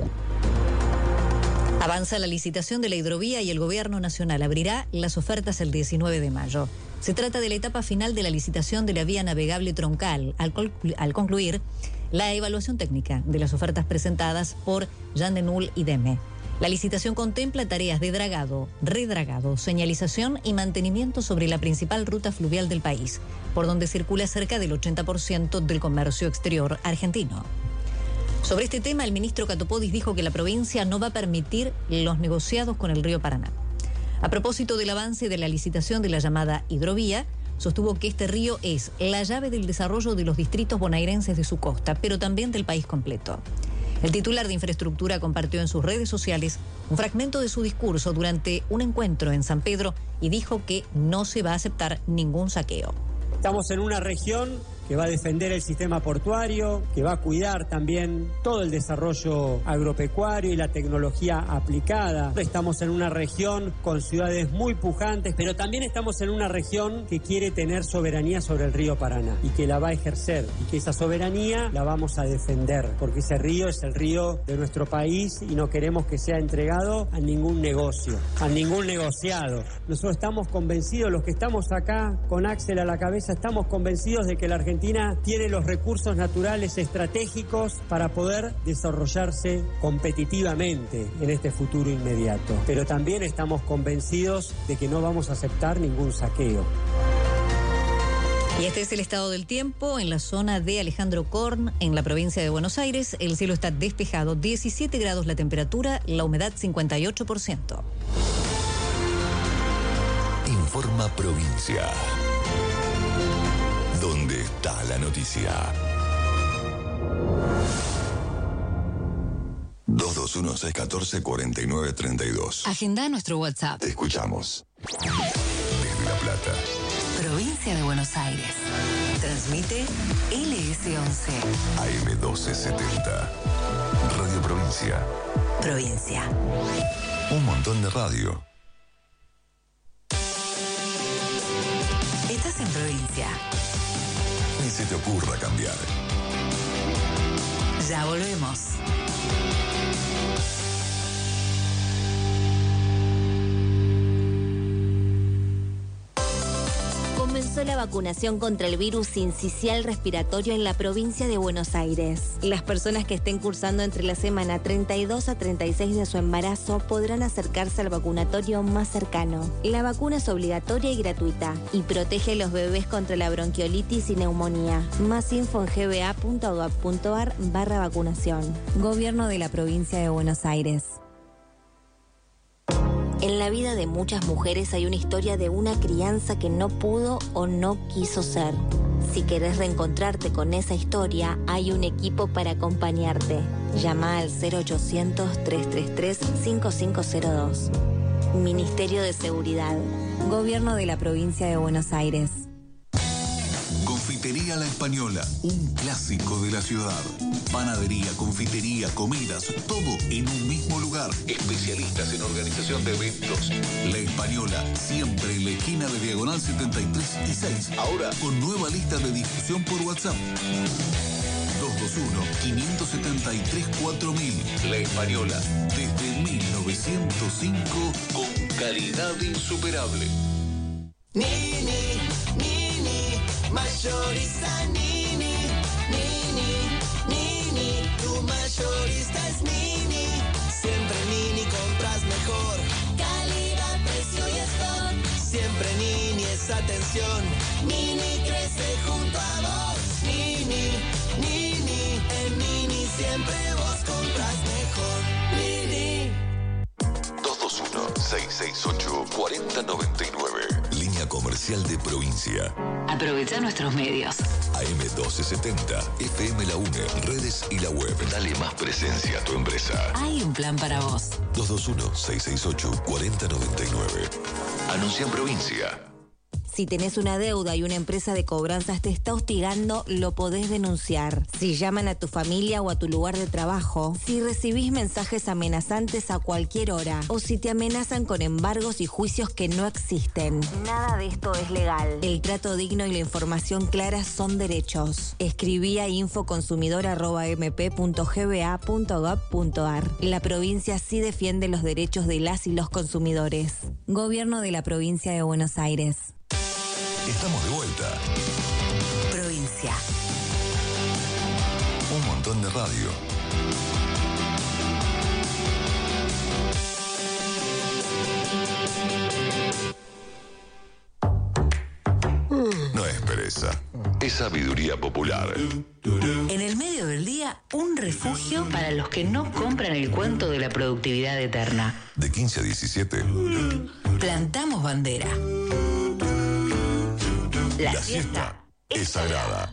Avanza la licitación de la hidrovía y el Gobierno Nacional abrirá las ofertas el diecinueve de mayo. Se trata de la etapa final de la licitación de la vía navegable troncal, al, conclu- al concluir la evaluación técnica de las ofertas presentadas por Jean de Null y D E M E. La licitación contempla tareas de dragado, redragado, señalización y mantenimiento sobre la principal ruta fluvial del país, por donde circula cerca del ochenta por ciento del comercio exterior argentino. Sobre este tema, el ministro Catopodis dijo que la provincia no va a permitir los negociados con el río Paraná. A propósito del avance de la licitación de la llamada hidrovía, sostuvo que este río es la llave del desarrollo de los distritos bonaerenses de su costa, pero también del país completo. El titular de Infraestructura compartió en sus redes sociales un fragmento de su discurso durante un encuentro en San Pedro y dijo que no se va a aceptar ningún saqueo. Estamos en una región que va a defender el sistema portuario, que va a cuidar también todo el desarrollo agropecuario y la tecnología aplicada. Estamos en una región con ciudades muy pujantes, pero también estamos en una región que quiere tener soberanía sobre el río Paraná y que la va a ejercer, y que esa soberanía la vamos a defender, porque ese río es el río de nuestro país y no queremos que sea entregado a ningún negocio, a ningún negociado. Nosotros estamos convencidos, los que estamos acá con Axel a la cabeza, estamos convencidos de que la Argentina Argentina tiene los recursos naturales estratégicos para poder desarrollarse competitivamente en este futuro inmediato. Pero también estamos convencidos de que no vamos a aceptar ningún saqueo. Y este es el estado del tiempo en la zona de Alejandro Korn, en la provincia de Buenos Aires. El cielo está despejado, diecisiete grados la temperatura, la humedad cincuenta y ocho por ciento. Informa Provincia. ¿Dónde está la noticia? dos dos uno, seis uno cuatro, cuatro nueve tres dos. Agenda nuestro WhatsApp. Te escuchamos. Desde La Plata. Provincia de Buenos Aires. Transmite L S once. A M doce setenta. Radio Provincia. Provincia. Un montón de radio. Estás en Provincia. Ni se te ocurra cambiar. Ya volvemos. Comenzó la vacunación contra el virus sincicial respiratorio en la provincia de Buenos Aires. Las personas que estén cursando entre la semana treinta y dos a treinta y seis de su embarazo podrán acercarse al vacunatorio más cercano. La vacuna es obligatoria y gratuita y protege a los bebés contra la bronquiolitis y neumonía. Más info en g b a punto gov punto a r barra vacunación. Gobierno de la provincia de Buenos Aires. En la vida de muchas mujeres hay una historia de una crianza que no pudo o no quiso ser. Si querés reencontrarte con esa historia, hay un equipo para acompañarte. Llama al cero ochocientos, tres tres tres, cinco cinco cero dos. Ministerio de Seguridad. Gobierno de la provincia de Buenos Aires. Confitería La Española, un clásico de la ciudad. Panadería, confitería, comidas, todo en un mismo lugar. Especialistas en organización de eventos. La Española, siempre en la esquina de Diagonal setenta y tres y seis. Ahora con nueva lista de difusión por WhatsApp. dos dos uno, cinco siete tres, cuatro mil. La Española, desde mil novecientos cinco, con calidad insuperable. Nini, Nini, mayorista Nini, Nini, Nini, tu mayorista es Nini. Siempre Nini compras mejor. Calidad, precio y stock. Siempre Nini es atención. Nini crece junto a vos. Nini, Nini, en Nini siempre vos compras mejor. Nini. dos dos uno, seis seis ocho, cuatro cero nueve nueve. Línea comercial de provincia. Aprovecha nuestros medios. A M doce setenta, F M La UNE, redes y la web. Dale más presencia a tu empresa. Hay un plan para vos. dos dos uno, seis seis ocho, cuatro cero nueve nueve. Anuncia en provincia. Si tenés una deuda y una empresa de cobranzas te está hostigando, lo podés denunciar. Si llaman a tu familia o a tu lugar de trabajo, si recibís mensajes amenazantes a cualquier hora o si te amenazan con embargos y juicios que no existen. Nada de esto es legal. El trato digno y la información clara son derechos. Escribí a infoconsumidor arroba m p punto g b a punto gov punto a r. La provincia sí defiende los derechos de las y los consumidores. Gobierno de la provincia de Buenos Aires. Estamos de vuelta. Provincia. Un montón de radio. No es pereza, es sabiduría popular. En el medio del día, un refugio para los que no compran el cuento de la productividad eterna. De quince a diecisiete. Plantamos bandera. La, La siesta es sagrada.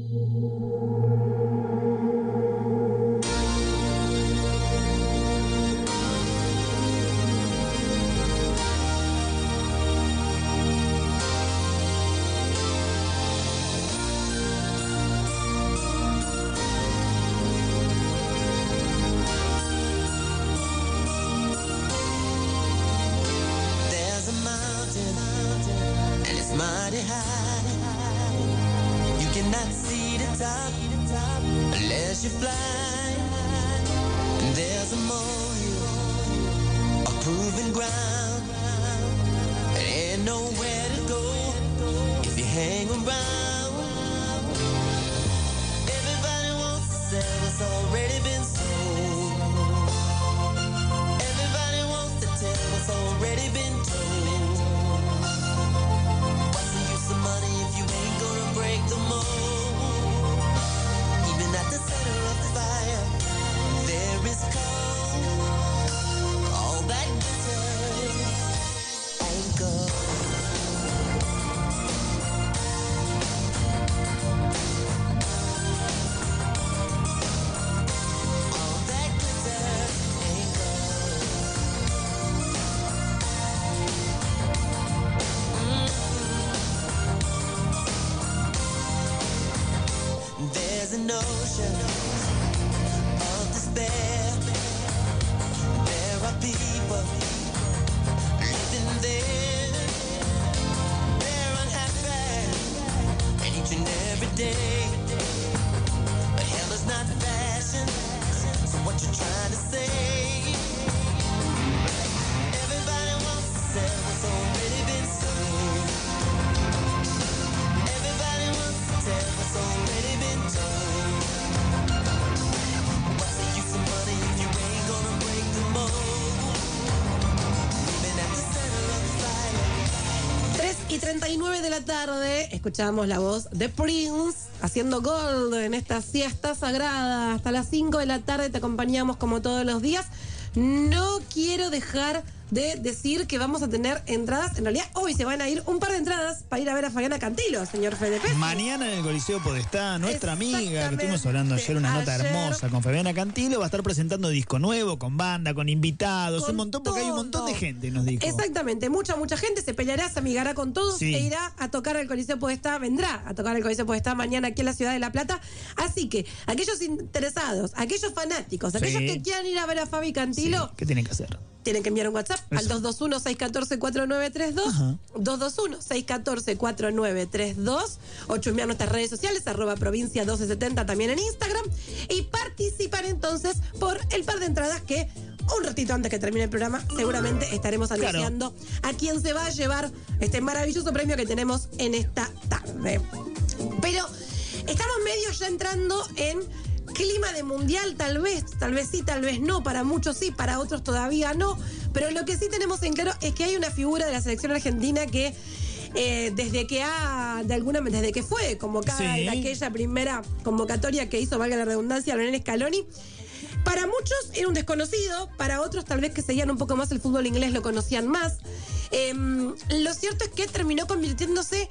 There's a mountain, and it's mighty high. You cannot see the top unless you fly. And there's a mole, a proven ground. There ain't nowhere to go if you hang around. Everybody wants to sell what's already been sold. Everybody wants to tell what's already been told. What's the use of money if you ain't gonna an ocean of despair. There are people living there. They're unhappy, and each and every day. But hell is not fashion, so what you trying to say? Everybody wants to sell what's already been sold. Everybody wants to tell what's already been told. What's the use of money if you ain't gonna break the mold? Living at the center of the fire. tres y treinta y nueve de la tarde, escuchamos la voz de Prince haciendo Gold en esta siesta sagrada. Hasta las cinco de la tarde te acompañamos como todos los días. No quiero dejar de decir que vamos a tener entradas. En realidad, hoy se van a ir un par de entradas para ir a ver a Fabiana Cantilo, señor Fede Pesci. Mañana en el Coliseo Podestá, nuestra amiga, que estuvimos hablando ayer, una nota Ayer. hermosa con Fabiana Cantilo, va a estar presentando disco nuevo, con banda, con invitados, Con un montón, porque hay un montón de gente, nos dijo. Exactamente, mucha, mucha gente se peleará, se amigará con todos Sí. e irá a tocar al Coliseo Podestá, vendrá a tocar al Coliseo Podestá mañana aquí en la ciudad de La Plata. Así que, aquellos interesados, aquellos fanáticos, aquellos Sí. que quieran ir a ver a Fabi Cantilo, ¿Qué tienen que hacer? tienen que enviar un WhatsApp al dos dos uno, seis uno cuatro, cuatro nueve tres dos, dos dos uno, seis uno cuatro, cuatro nueve tres dos, o chusmear nuestras redes sociales, arroba provincia doce setenta también en Instagram, y participar entonces por el par de entradas que un ratito antes que termine el programa seguramente estaremos Claro. anunciando a quién se va a llevar este maravilloso premio que tenemos en esta tarde. Pero estamos medio ya entrando en clima de mundial, tal vez, tal vez sí, tal vez no, para muchos sí, para otros todavía no, pero lo que sí tenemos en claro es que hay una figura de la selección argentina que eh, desde que ha, de alguna desde que fue convocada Sí. en aquella primera convocatoria que hizo, valga la redundancia, Lionel Scaloni, para muchos era un desconocido, para otros tal vez que seguían un poco más el fútbol inglés lo conocían más. Eh, lo cierto es que terminó convirtiéndose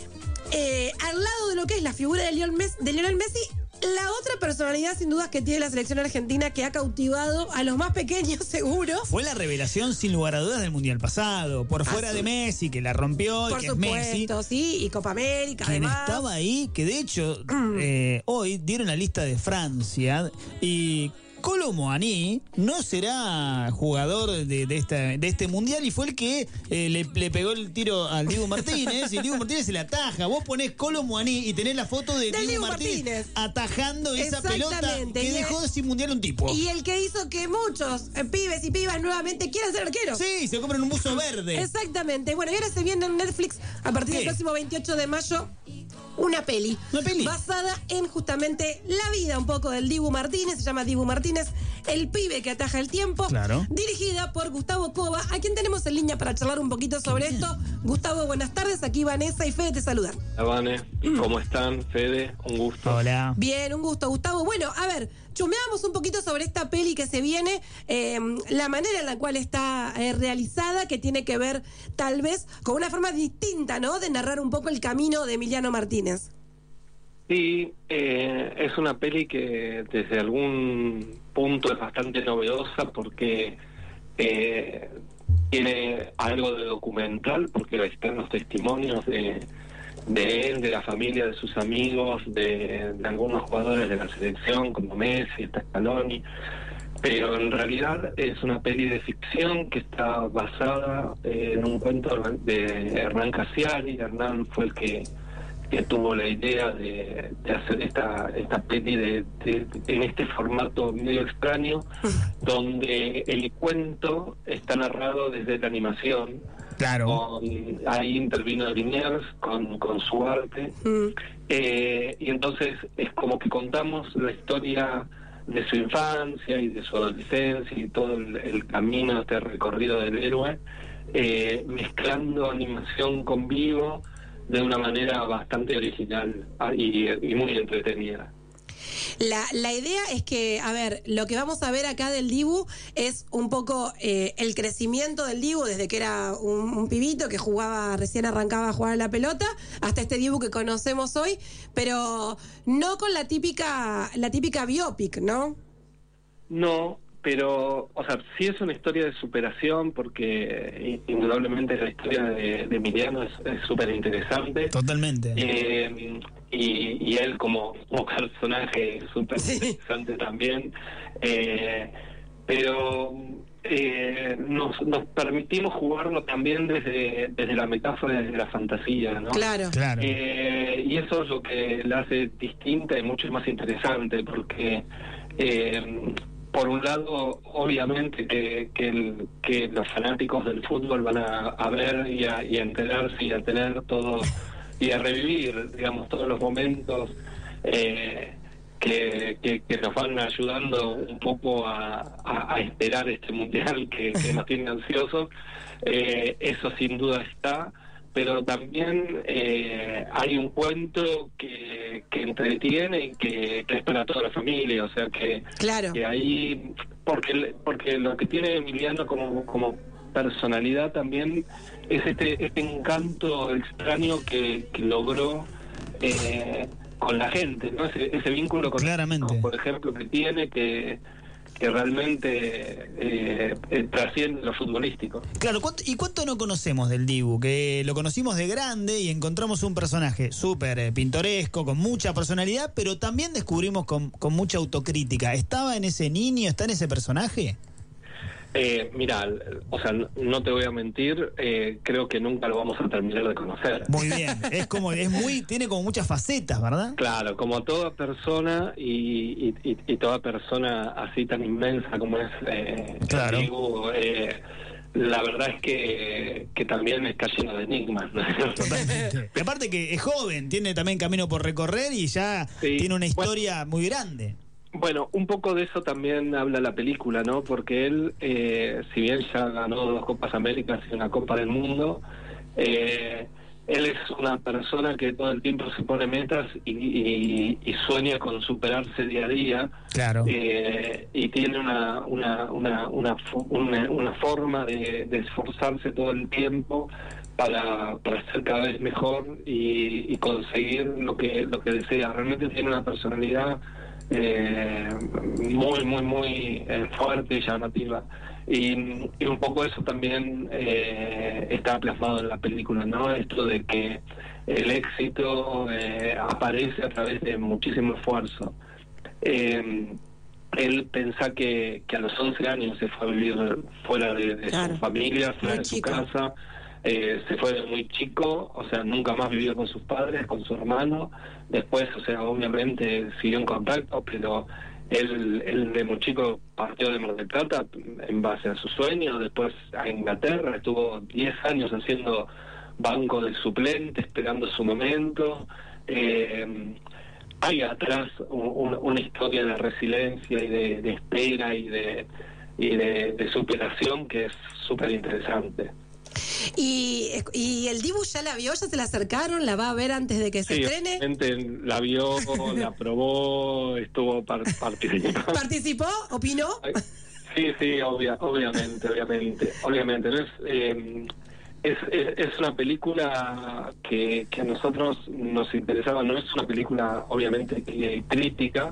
eh, al lado de lo que es la figura de Lionel Messi, de Lionel Messi, la otra personalidad sin dudas que tiene la selección argentina, que ha cautivado a los más pequeños seguro. Fue la revelación sin lugar a dudas del Mundial pasado, por fuera de Messi, que la rompió, Por y que es Messi. supuesto, sí, y Copa América, Quien además. estaba ahí, que de hecho eh, hoy dieron la lista de Francia y Kolo Muani no será jugador de, de, esta, de este mundial y fue el que eh, le, le pegó el tiro al Diego Martínez y el Diego Martínez se la ataja. Vos ponés Kolo Muani y tenés la foto de Del Diego Diego Martínez, Martínez. atajando esa pelota Exactamente. que Y dejó el- sin mundial un tipo. Y el que hizo que muchos eh, pibes y pibas nuevamente quieran ser arqueros. Sí, se compran un buzo verde. Exactamente. Bueno, y ahora se viene en Netflix a partir del ¿Qué? próximo veintiocho de mayo. Una peli, Una peli basada en justamente la vida un poco del Dibu Martínez, se llama Dibu Martínez, el pibe que ataja el tiempo, Claro. dirigida por Gustavo Cova, a quien tenemos en línea para charlar un poquito sobre esto. Gustavo, buenas tardes, aquí Vanessa y Fede te saludan. Hola, Vane, ¿cómo están? Fede, un gusto. Hola. Bien, un gusto, Gustavo. Bueno, a ver, chumeamos un poquito sobre esta peli que se viene, eh, la manera en la cual está eh, realizada, que tiene que ver tal vez con una forma distinta, ¿no?, de narrar un poco el camino de Emiliano Martínez. Sí, eh, es una peli que desde algún punto es bastante novedosa porque eh, tiene algo de documental, porque están los testimonios de, de él, de la familia, de sus amigos, de, de algunos jugadores de la selección como Messi, está Scaloni, pero en realidad es una peli de ficción que está basada eh, en un cuento de Hernán Casiari. Hernán fue el que que tuvo la idea de, de hacer esta esta peli de, de- en este formato medio extraño, donde el cuento está narrado desde la animación. Claro. Con- ahí intervino Liniers con, con su arte. Eh, y entonces es como que contamos la historia de su infancia y de su adolescencia y todo el, el camino, este recorrido del héroe, eh, mezclando animación con vivo de una manera bastante original ah, y, y muy entretenida. La, la idea es que, a ver, lo que vamos a ver acá del Dibu es un poco eh, el crecimiento del Dibu desde que era un, un pibito que jugaba, recién arrancaba a jugar a la pelota, hasta este Dibu que conocemos hoy, pero no con la típica, la típica biopic, ¿no? No, pero, o sea, sí es una historia de superación porque indudablemente la historia de, de Emiliano es súper interesante. Totalmente. Eh, y, y él como, como personaje súper interesante también. Eh, pero eh, nos, nos permitimos jugarlo también desde, desde la metáfora, desde la fantasía, ¿no? Claro. Claro. Eh, y eso es lo que la hace distinta y mucho más interesante porque... Eh, por un lado, obviamente que, que, el, que los fanáticos del fútbol van a, a ver y a, y a enterarse y a tener todo y a revivir, digamos, todos los momentos eh, que, que, que nos van ayudando un poco a, a, a esperar este mundial que, que nos tiene ansiosos. Eh, eso sin duda está. Pero también eh, hay un cuento que, que entretiene y que, que es para toda la familia, o sea que, claro. que ahí, porque porque lo que tiene Emiliano como, como personalidad también es este, este encanto extraño que, que logró eh, con la gente, ¿no? Ese, ese vínculo con Claramente. Por ejemplo, que tiene que... que realmente eh, eh, trasciende lo futbolístico. Claro, ¿cuánto, ¿y cuánto no conocemos del Dibu? Que lo conocimos de grande y encontramos un personaje súper eh, pintoresco, con mucha personalidad, pero también descubrimos con, con mucha autocrítica. ¿Estaba en ese niño, está en ese personaje? Eh, mira, o sea, no, no te voy a mentir, eh, creo que nunca lo vamos a terminar de conocer. Muy bien, es como, es muy, tiene como muchas facetas, ¿verdad? Claro, como toda persona y, y, y, y toda persona así tan inmensa como es eh, claro. Diego, eh, la verdad es que, que también está lleno de enigmas, ¿no? Totalmente. Y aparte que es joven, tiene también camino por recorrer y ya Sí. tiene una historia muy grande. Bueno, un poco de eso también habla la película, ¿no? Porque él, eh, si bien ya ganó dos Copas Américas y una Copa del Mundo, eh, él es una persona que todo el tiempo se pone metas y, y, y sueña con superarse día a día. Claro. Eh, y tiene una una una una, una, una forma de, de esforzarse todo el tiempo para, para ser cada vez mejor y, y conseguir lo que lo que desea. Realmente tiene una personalidad Eh, muy muy muy eh, fuerte y llamativa y, y un poco eso también eh, está plasmado en la película, ¿no? Esto de que el éxito eh, aparece a través de muchísimo esfuerzo. Eh, él pensá que, que a los once años se fue a vivir fuera de, de claro. su familia, fuera muy de chico. Su casa. Eh, se fue de muy chico, o sea, nunca más vivió con sus padres, con su hermano. Después, o sea, obviamente siguió en contacto, pero él, él de muy chico partió de Mar del Plata en base a su sueño. Después a Inglaterra, estuvo diez años haciendo banco de suplente, esperando su momento. Eh, hay atrás un, una historia de resiliencia y de, de espera y de, y de, de superación que es súper interesante. Y, y el Dibu ya la vio, ya se la acercaron, la va a ver antes de que se sí, estrene. Obviamente la vio, la probó, estuvo par participando. ¿Participó? ¿Opinó? Sí, sí, obvia, obviamente, obviamente, obviamente. No es, eh, es, es, es una película que, que a nosotros nos interesaba, no es una película obviamente crítica,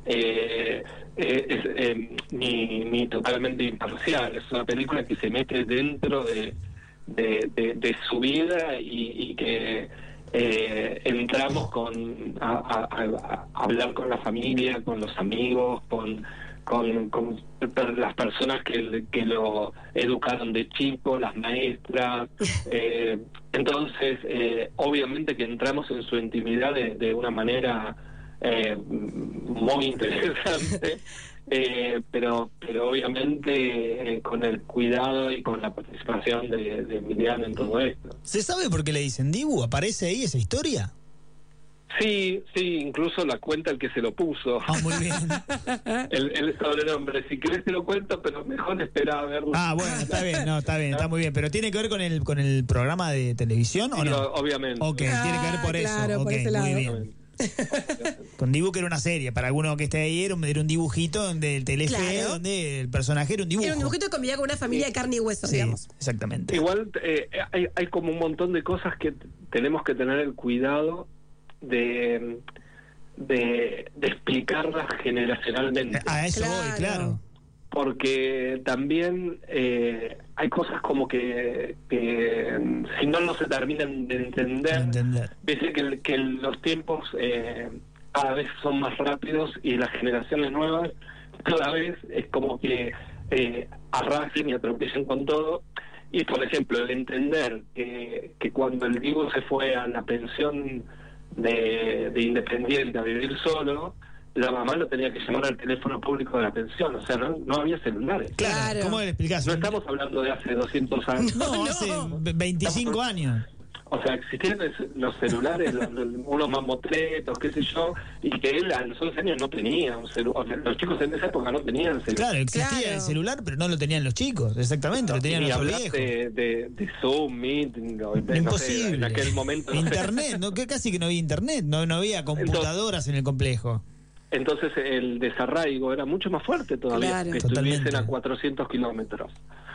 eh, eh, es, eh, ni, ni totalmente imparcial, es una película que se mete dentro de De, de, de su vida y, y que eh, entramos con a, a, a, a hablar con la familia, con los amigos, con, con, con las personas que, que lo educaron de chico, las maestras. Eh, entonces, eh, obviamente que entramos en su intimidad de, de una manera eh, muy interesante. Eh, pero pero obviamente eh, con el cuidado y con la participación de, de Emiliano en todo esto. ¿Se sabe por qué le dicen Dibu? ¿Aparece ahí esa historia? Sí, sí, incluso la cuenta el que se lo puso. Ah, muy bien. el, el sobrenombre, si querés te lo cuento, pero mejor espera a verlo. Ah, bueno, está bien, no, está bien, está muy bien. ¿Pero tiene que ver con el con el programa de televisión sí, o no? Obviamente. Ok, ah, tiene que ver por claro, eso. por Okay, ese lado. Muy bien. Con Dibu, que era una serie, para alguno que esté ahí, era un, era un dibujito del Telefe, claro. Donde el personaje era un dibujo. Era un dibujito que convivía con una familia de carne y hueso, sí, digamos. Exactamente. Igual eh, hay, hay como un montón de cosas que tenemos que tener el cuidado de, de, de explicarlas generacionalmente. A eso claro. voy, claro. porque también eh, hay cosas como que, que si no, no se terminan de entender. entender. Dice que, que los tiempos eh, cada vez son más rápidos y las generaciones nuevas cada vez es como que eh, arrasen y atropellen con todo. Y, por ejemplo, el entender que, que cuando el Dibu se fue a la pensión de, de independiente a vivir solo, la mamá lo tenía que llamar al teléfono público de la pensión, o sea, no, no había celulares. Claro, ¿cómo le explicás? No estamos hablando de hace doscientos años. No, hace veinticinco años. O sea, existían los celulares, los, unos mamotretos, qué sé yo, y que él a los once años no tenía un celular. O sea, los chicos en esa época no tenían celular. Claro, existía claro. el celular, pero no lo tenían los chicos, exactamente, no, lo tenían los viejos. De, de, de Zoom, Meet, no, imposible. No sé, en aquel momento. No internet, no, que casi que no había internet, no, no había computadoras entonces, en el complejo. Entonces el desarraigo era mucho más fuerte todavía, claro. que estuviesen a cuatrocientos kilómetros.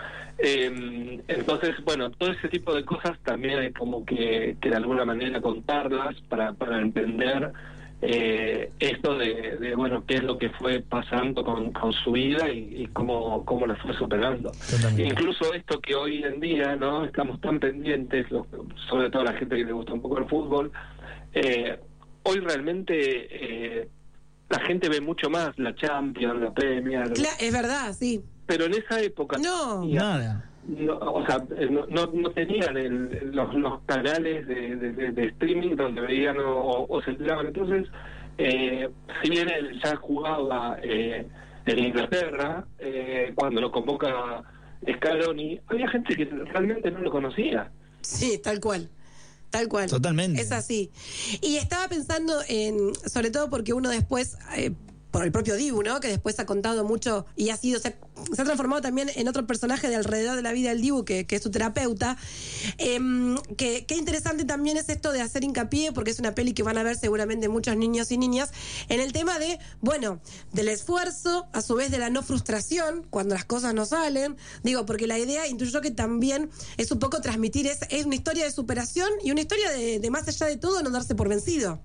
Eh, entonces, bueno, todo ese tipo de cosas también hay como que, que de alguna manera contarlas para, para entender eh, esto de, de, bueno, qué es lo que fue pasando con, con su vida y, y cómo, cómo la fue superando. Totalmente. Incluso esto que hoy en día, ¿no? Estamos tan pendientes, lo, sobre todo la gente que le gusta un poco el fútbol, eh, hoy realmente eh, la gente ve mucho más la Champions, la Premier. Claro, es verdad, sí. Pero en esa época no tenía, nada no, o sea no, no, no tenían el, los, los canales de, de, de streaming donde veían o, o se enteraban. Entonces eh, si bien él ya jugaba eh, en Inglaterra, eh, cuando lo convoca Scaloni, había gente que realmente no lo conocía. Sí, tal cual. Tal cual. Totalmente. Es así. Y estaba pensando en, sobre todo porque uno después, eh, por el propio Dibu, ¿no? Que después ha contado mucho y ha sido, se ha, se ha transformado también en otro personaje de alrededor de la vida del Dibu, que, que es su terapeuta. Eh, que, qué interesante también es esto de hacer hincapié, porque es una peli que van a ver seguramente muchos niños y niñas, en el tema de, bueno, del esfuerzo, a su vez de la no frustración, cuando las cosas no salen. Digo, porque la idea, intuyo que también es un poco transmitir, es, es una historia de superación y una historia de, de más allá de todo, no darse por vencido.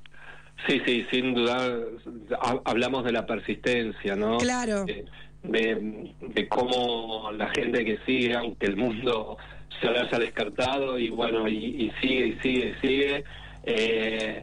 Sí, sí, sin duda hablamos de la persistencia, ¿no? Claro. De, de, de cómo la gente que sigue, aunque el mundo se lo haya descartado, y bueno, y, y sigue, y sigue, y sigue, eh,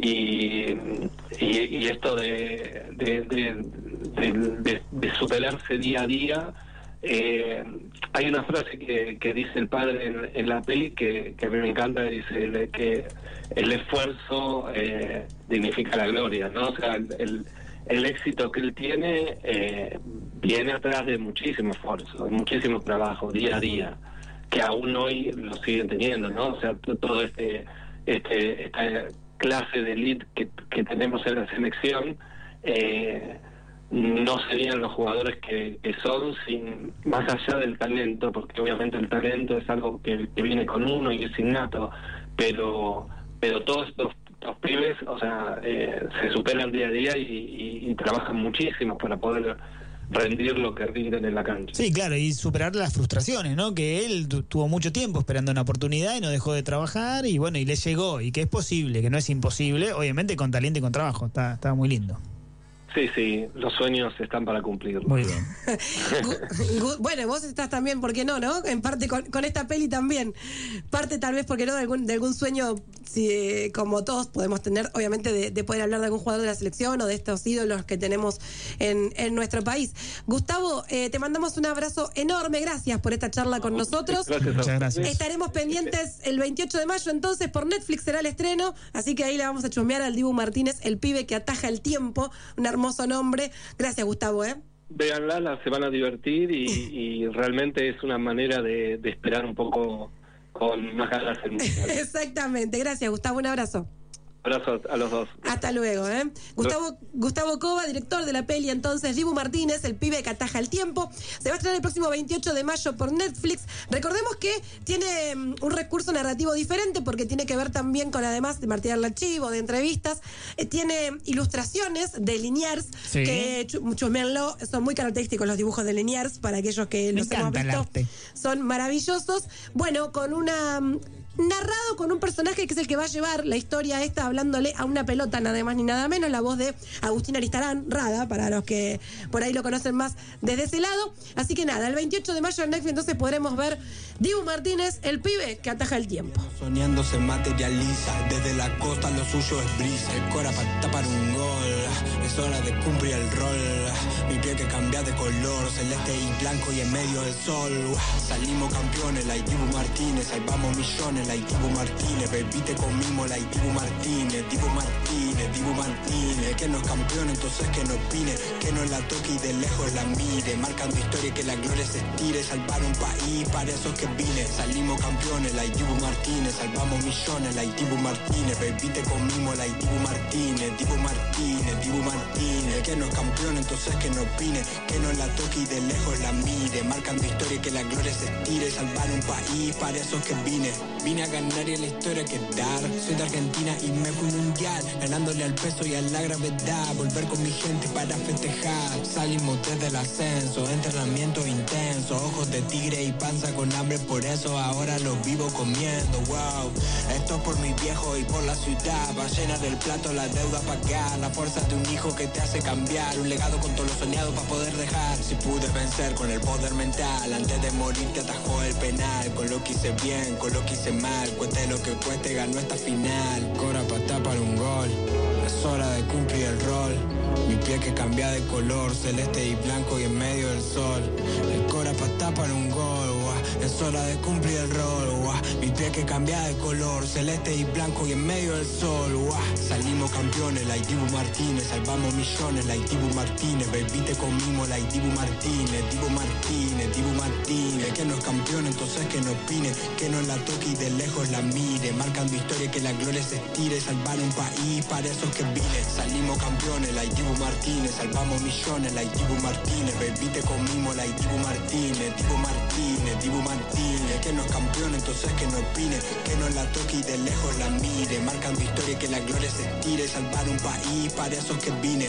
y, y, y esto de, de, de, de, de, de superarse día a día. Eh, hay una frase que, que dice el padre en, en la peli que, que a mí me encanta, dice que el esfuerzo eh, dignifica la gloria, ¿no? O sea, el, el, el éxito que él tiene eh, viene atrás de muchísimo esfuerzo, de muchísimo trabajo, día a día, que aún hoy lo siguen teniendo, ¿no? O sea, todo este, este esta clase de elite que, que tenemos en la selección, eh, no serían los jugadores que, que son sin más allá del talento, porque obviamente el talento es algo que, que viene con uno y es innato, pero pero todos estos, estos pibes, o sea, eh, se superan día a día y, y, y trabajan muchísimo para poder rendir lo que rinden en la cancha. Sí, claro, y superar las frustraciones, ¿no? Que él tu, tuvo mucho tiempo esperando una oportunidad y no dejó de trabajar, y bueno, y le llegó, y que es posible, que no es imposible, obviamente con talento y con trabajo, está, está muy lindo. Sí, sí, los sueños están para cumplir. Muy bien. Bueno, vos estás también, ¿por qué no, no? En parte con, con esta peli también. Parte tal vez, ¿por qué no? De algún, de algún sueño, si, como todos podemos tener, obviamente, de, de poder hablar de algún jugador de la selección o de estos ídolos que tenemos en, en nuestro país. Gustavo, eh, te mandamos un abrazo enorme. Gracias por esta charla con nosotros. Gracias. Muchas gracias. Estaremos pendientes el veintiocho de mayo, entonces, por Netflix será el estreno. Así que ahí le vamos a chusmear al Dibu Martínez, el pibe que ataja el tiempo. Una hermoso nombre. Gracias, Gustavo, ¿eh? Véanla, se van a divertir y, y realmente es una manera de, de esperar un poco con más ganas el mundial. Exactamente. Gracias, Gustavo. Un abrazo. Abrazo a los dos. Hasta luego, ¿eh? Gustavo, Gustavo Cova, director de la peli, entonces, Dibu Martínez, el pibe que ataja el tiempo. Se va a estrenar el próximo veintiocho de mayo por Netflix. Recordemos que tiene um, un recurso narrativo diferente porque tiene que ver también con, además de Martín Archivo, de entrevistas, eh, tiene ilustraciones de Liniers, sí. que ch chusmeanlo, son muy característicos los dibujos de Liniers, para aquellos que Me los hemos visto. Son maravillosos. Bueno, con una... narrado con un personaje que es el que va a llevar la historia esta, hablándole a una pelota, nada más ni nada menos, la voz de Agustín Aristarán, Rada, para los que por ahí lo conocen más desde ese lado. Así que nada, el veintiocho de mayo en Netflix entonces podremos ver Dibu Martínez, el pibe que ataja el tiempo. Soñando se materializa, desde la costa lo suyo es brisa, el cora para tapar un gol, es hora de cumplir el rol, mi piel que cambia de color, celeste y blanco y en medio del sol, salimos campeones, la Dibu Martínez, salvamos millones, la Dibu Martínez, bebite conmigo, la Dibu Martínez, Dibu Martínez, Dibu Martínez, que no es campeón, entonces que no opine, que no la toque y de lejos la mire, marcando historia y que la gloria se estire, salvar un país, para esos que vine, salimos campeones, la Dibu Martínez, salvamos millones, la Dibu Martínez, bebite conmigo, la Dibu Martínez, Dibu Martínez, Dibu Martínez, que no es campeón, entonces que no opine, que no la toque y de lejos la mire, marcando historia y que la gloria se estire, salvar un país, para esos que vine, vine a ganar y a la historia que dar, soy de Argentina y me fui mundial, ganándole al peso y a la gravedad, volver con mi gente para festejar, salimos desde el ascenso, entrenamiento intenso, ojos de tigre y panza con hambre, por eso ahora lo vivo comiendo, wow, esto es por mi viejo y por la ciudad, va a llenar el plato, la deuda a pagar, la fuerza de un hijo que te hace cambiar, un legado con todo lo soñado para poder dejar, si pude vencer con el poder mental, antes de morir te atajó el penal, con lo que hice bien, con lo que hice mal, cueste lo que cueste, ganó esta final, cora para tapar un gol, es hora de cumplir el rol, mi piel que cambia de color, celeste y blanco y en medio del sol, el cora para tapar un gol, guau, es hora de cumplir el rol, guau, mi piel que cambia de color, celeste y blanco y en medio del sol, guau, salimos campeones, la Dibu Martínez, salvamos millones, la Dibu Martínez, bebite conmigo, la Dibu Martínez, Dibu Martínez, Dibu Martínez, que no es campeón, entonces que no opine, que no la toque y de lejos la mire, marcando historia que la gloria se estire, salvar un país, para esos que vine, salimos campeones, la Dibu Martínez, salvamos millones, la Dibu Martínez, bebite conmigo, la Dibu Martínez, Dibu Martínez, Dibu Martínez, que no es campeón, entonces que no opine, que no la toque y de lejos la mire, marcando historia que la gloria se estire, salvar un país, para esos que vine.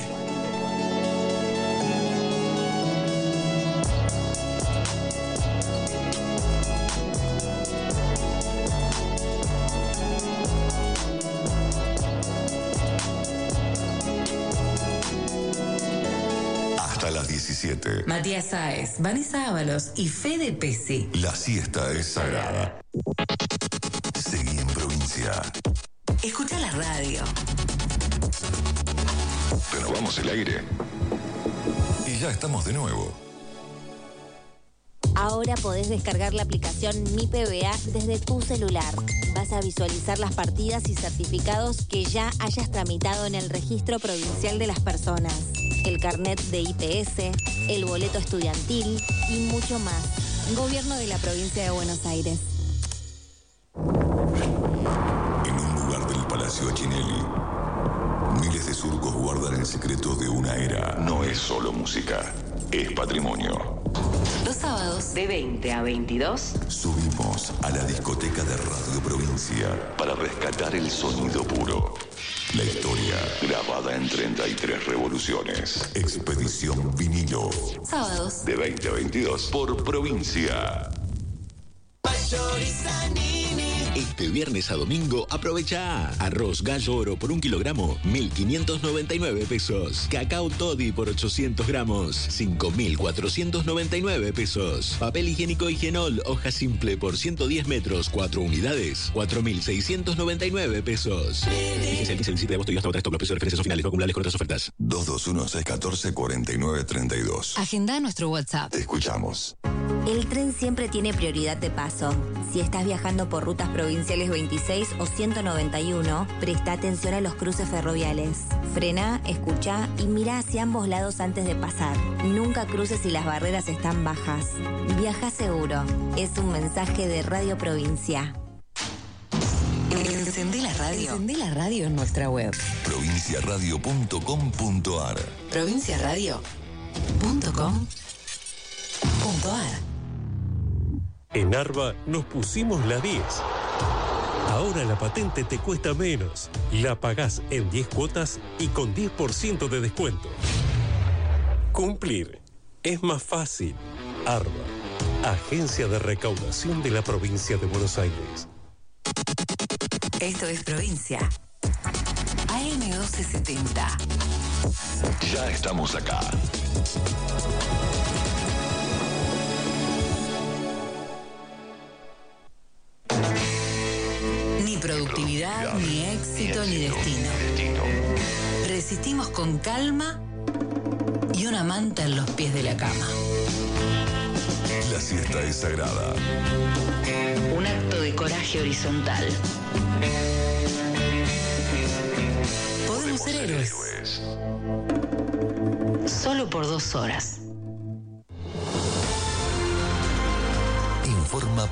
Hasta las diecisiete. Matías Sáez, Vanessa Ábalos y Fede Pesi. La siesta es sagrada. Seguí en provincia. Escucha la radio. Renovamos el aire. Y ya estamos de nuevo. Ahora podés descargar la aplicación Mi P B A desde tu celular. Vas a visualizar las partidas y certificados que ya hayas tramitado en el Registro Provincial de las Personas, el carnet de I P S, el boleto estudiantil y mucho más. Gobierno de la Provincia de Buenos Aires. En un lugar del Palacio Achinelli, miles de surcos guardan el secreto de una era. No es solo música, es patrimonio. Los sábados de veinte a veintidós Subimos a la discoteca de Radio Provincia para rescatar el sonido puro. La historia grabada en treinta y tres revoluciones. Expedición Vinilo. Sábados De veinte a veintidós por Provincia. Este viernes a domingo aprovecha arroz gallo oro por un kilogramo, mil quinientos noventa y nueve pesos. Cacao toddy por ochocientos gramos, cinco mil cuatrocientos noventa y nueve pesos. Papel higiénico Higienol, hoja simple por ciento diez metros, cuatro unidades, cuatro mil seiscientos noventa y nueve pesos. Fíjense el quince, diecisiete de agosto y hasta otra stock. Los precios de referencia son finales, no acumulables con otras ofertas. dos dos uno, seis uno cuatro, cuatro nueve tres dos. Agenda nuestro WhatsApp. Te escuchamos. El tren siempre tiene prioridad de paso. Si estás viajando por rutas provinciales veintiséis o ciento noventa y uno, presta atención a los cruces ferroviales. Frena, escucha y mira hacia ambos lados antes de pasar. Nunca cruces si las barreras están bajas. Viaja seguro. Es un mensaje de Radio Provincia. Encendé la radio. Encendé la radio en nuestra web. provincia radio punto com punto ar. provincia radio punto com punto ar. En Arba nos pusimos la diez. Ahora la patente te cuesta menos. La pagás en diez cuotas y con diez por ciento de descuento. Cumplir es más fácil. Arba, Agencia de Recaudación de la Provincia de Buenos Aires. Esto es Provincia. A M doce setenta. Ya estamos acá. Ni productividad, ni éxito, ni destino. Resistimos con calma y una manta en los pies de la cama. La siesta es sagrada. Un acto de coraje horizontal. Podemos ser héroes. Solo por dos horas. Informa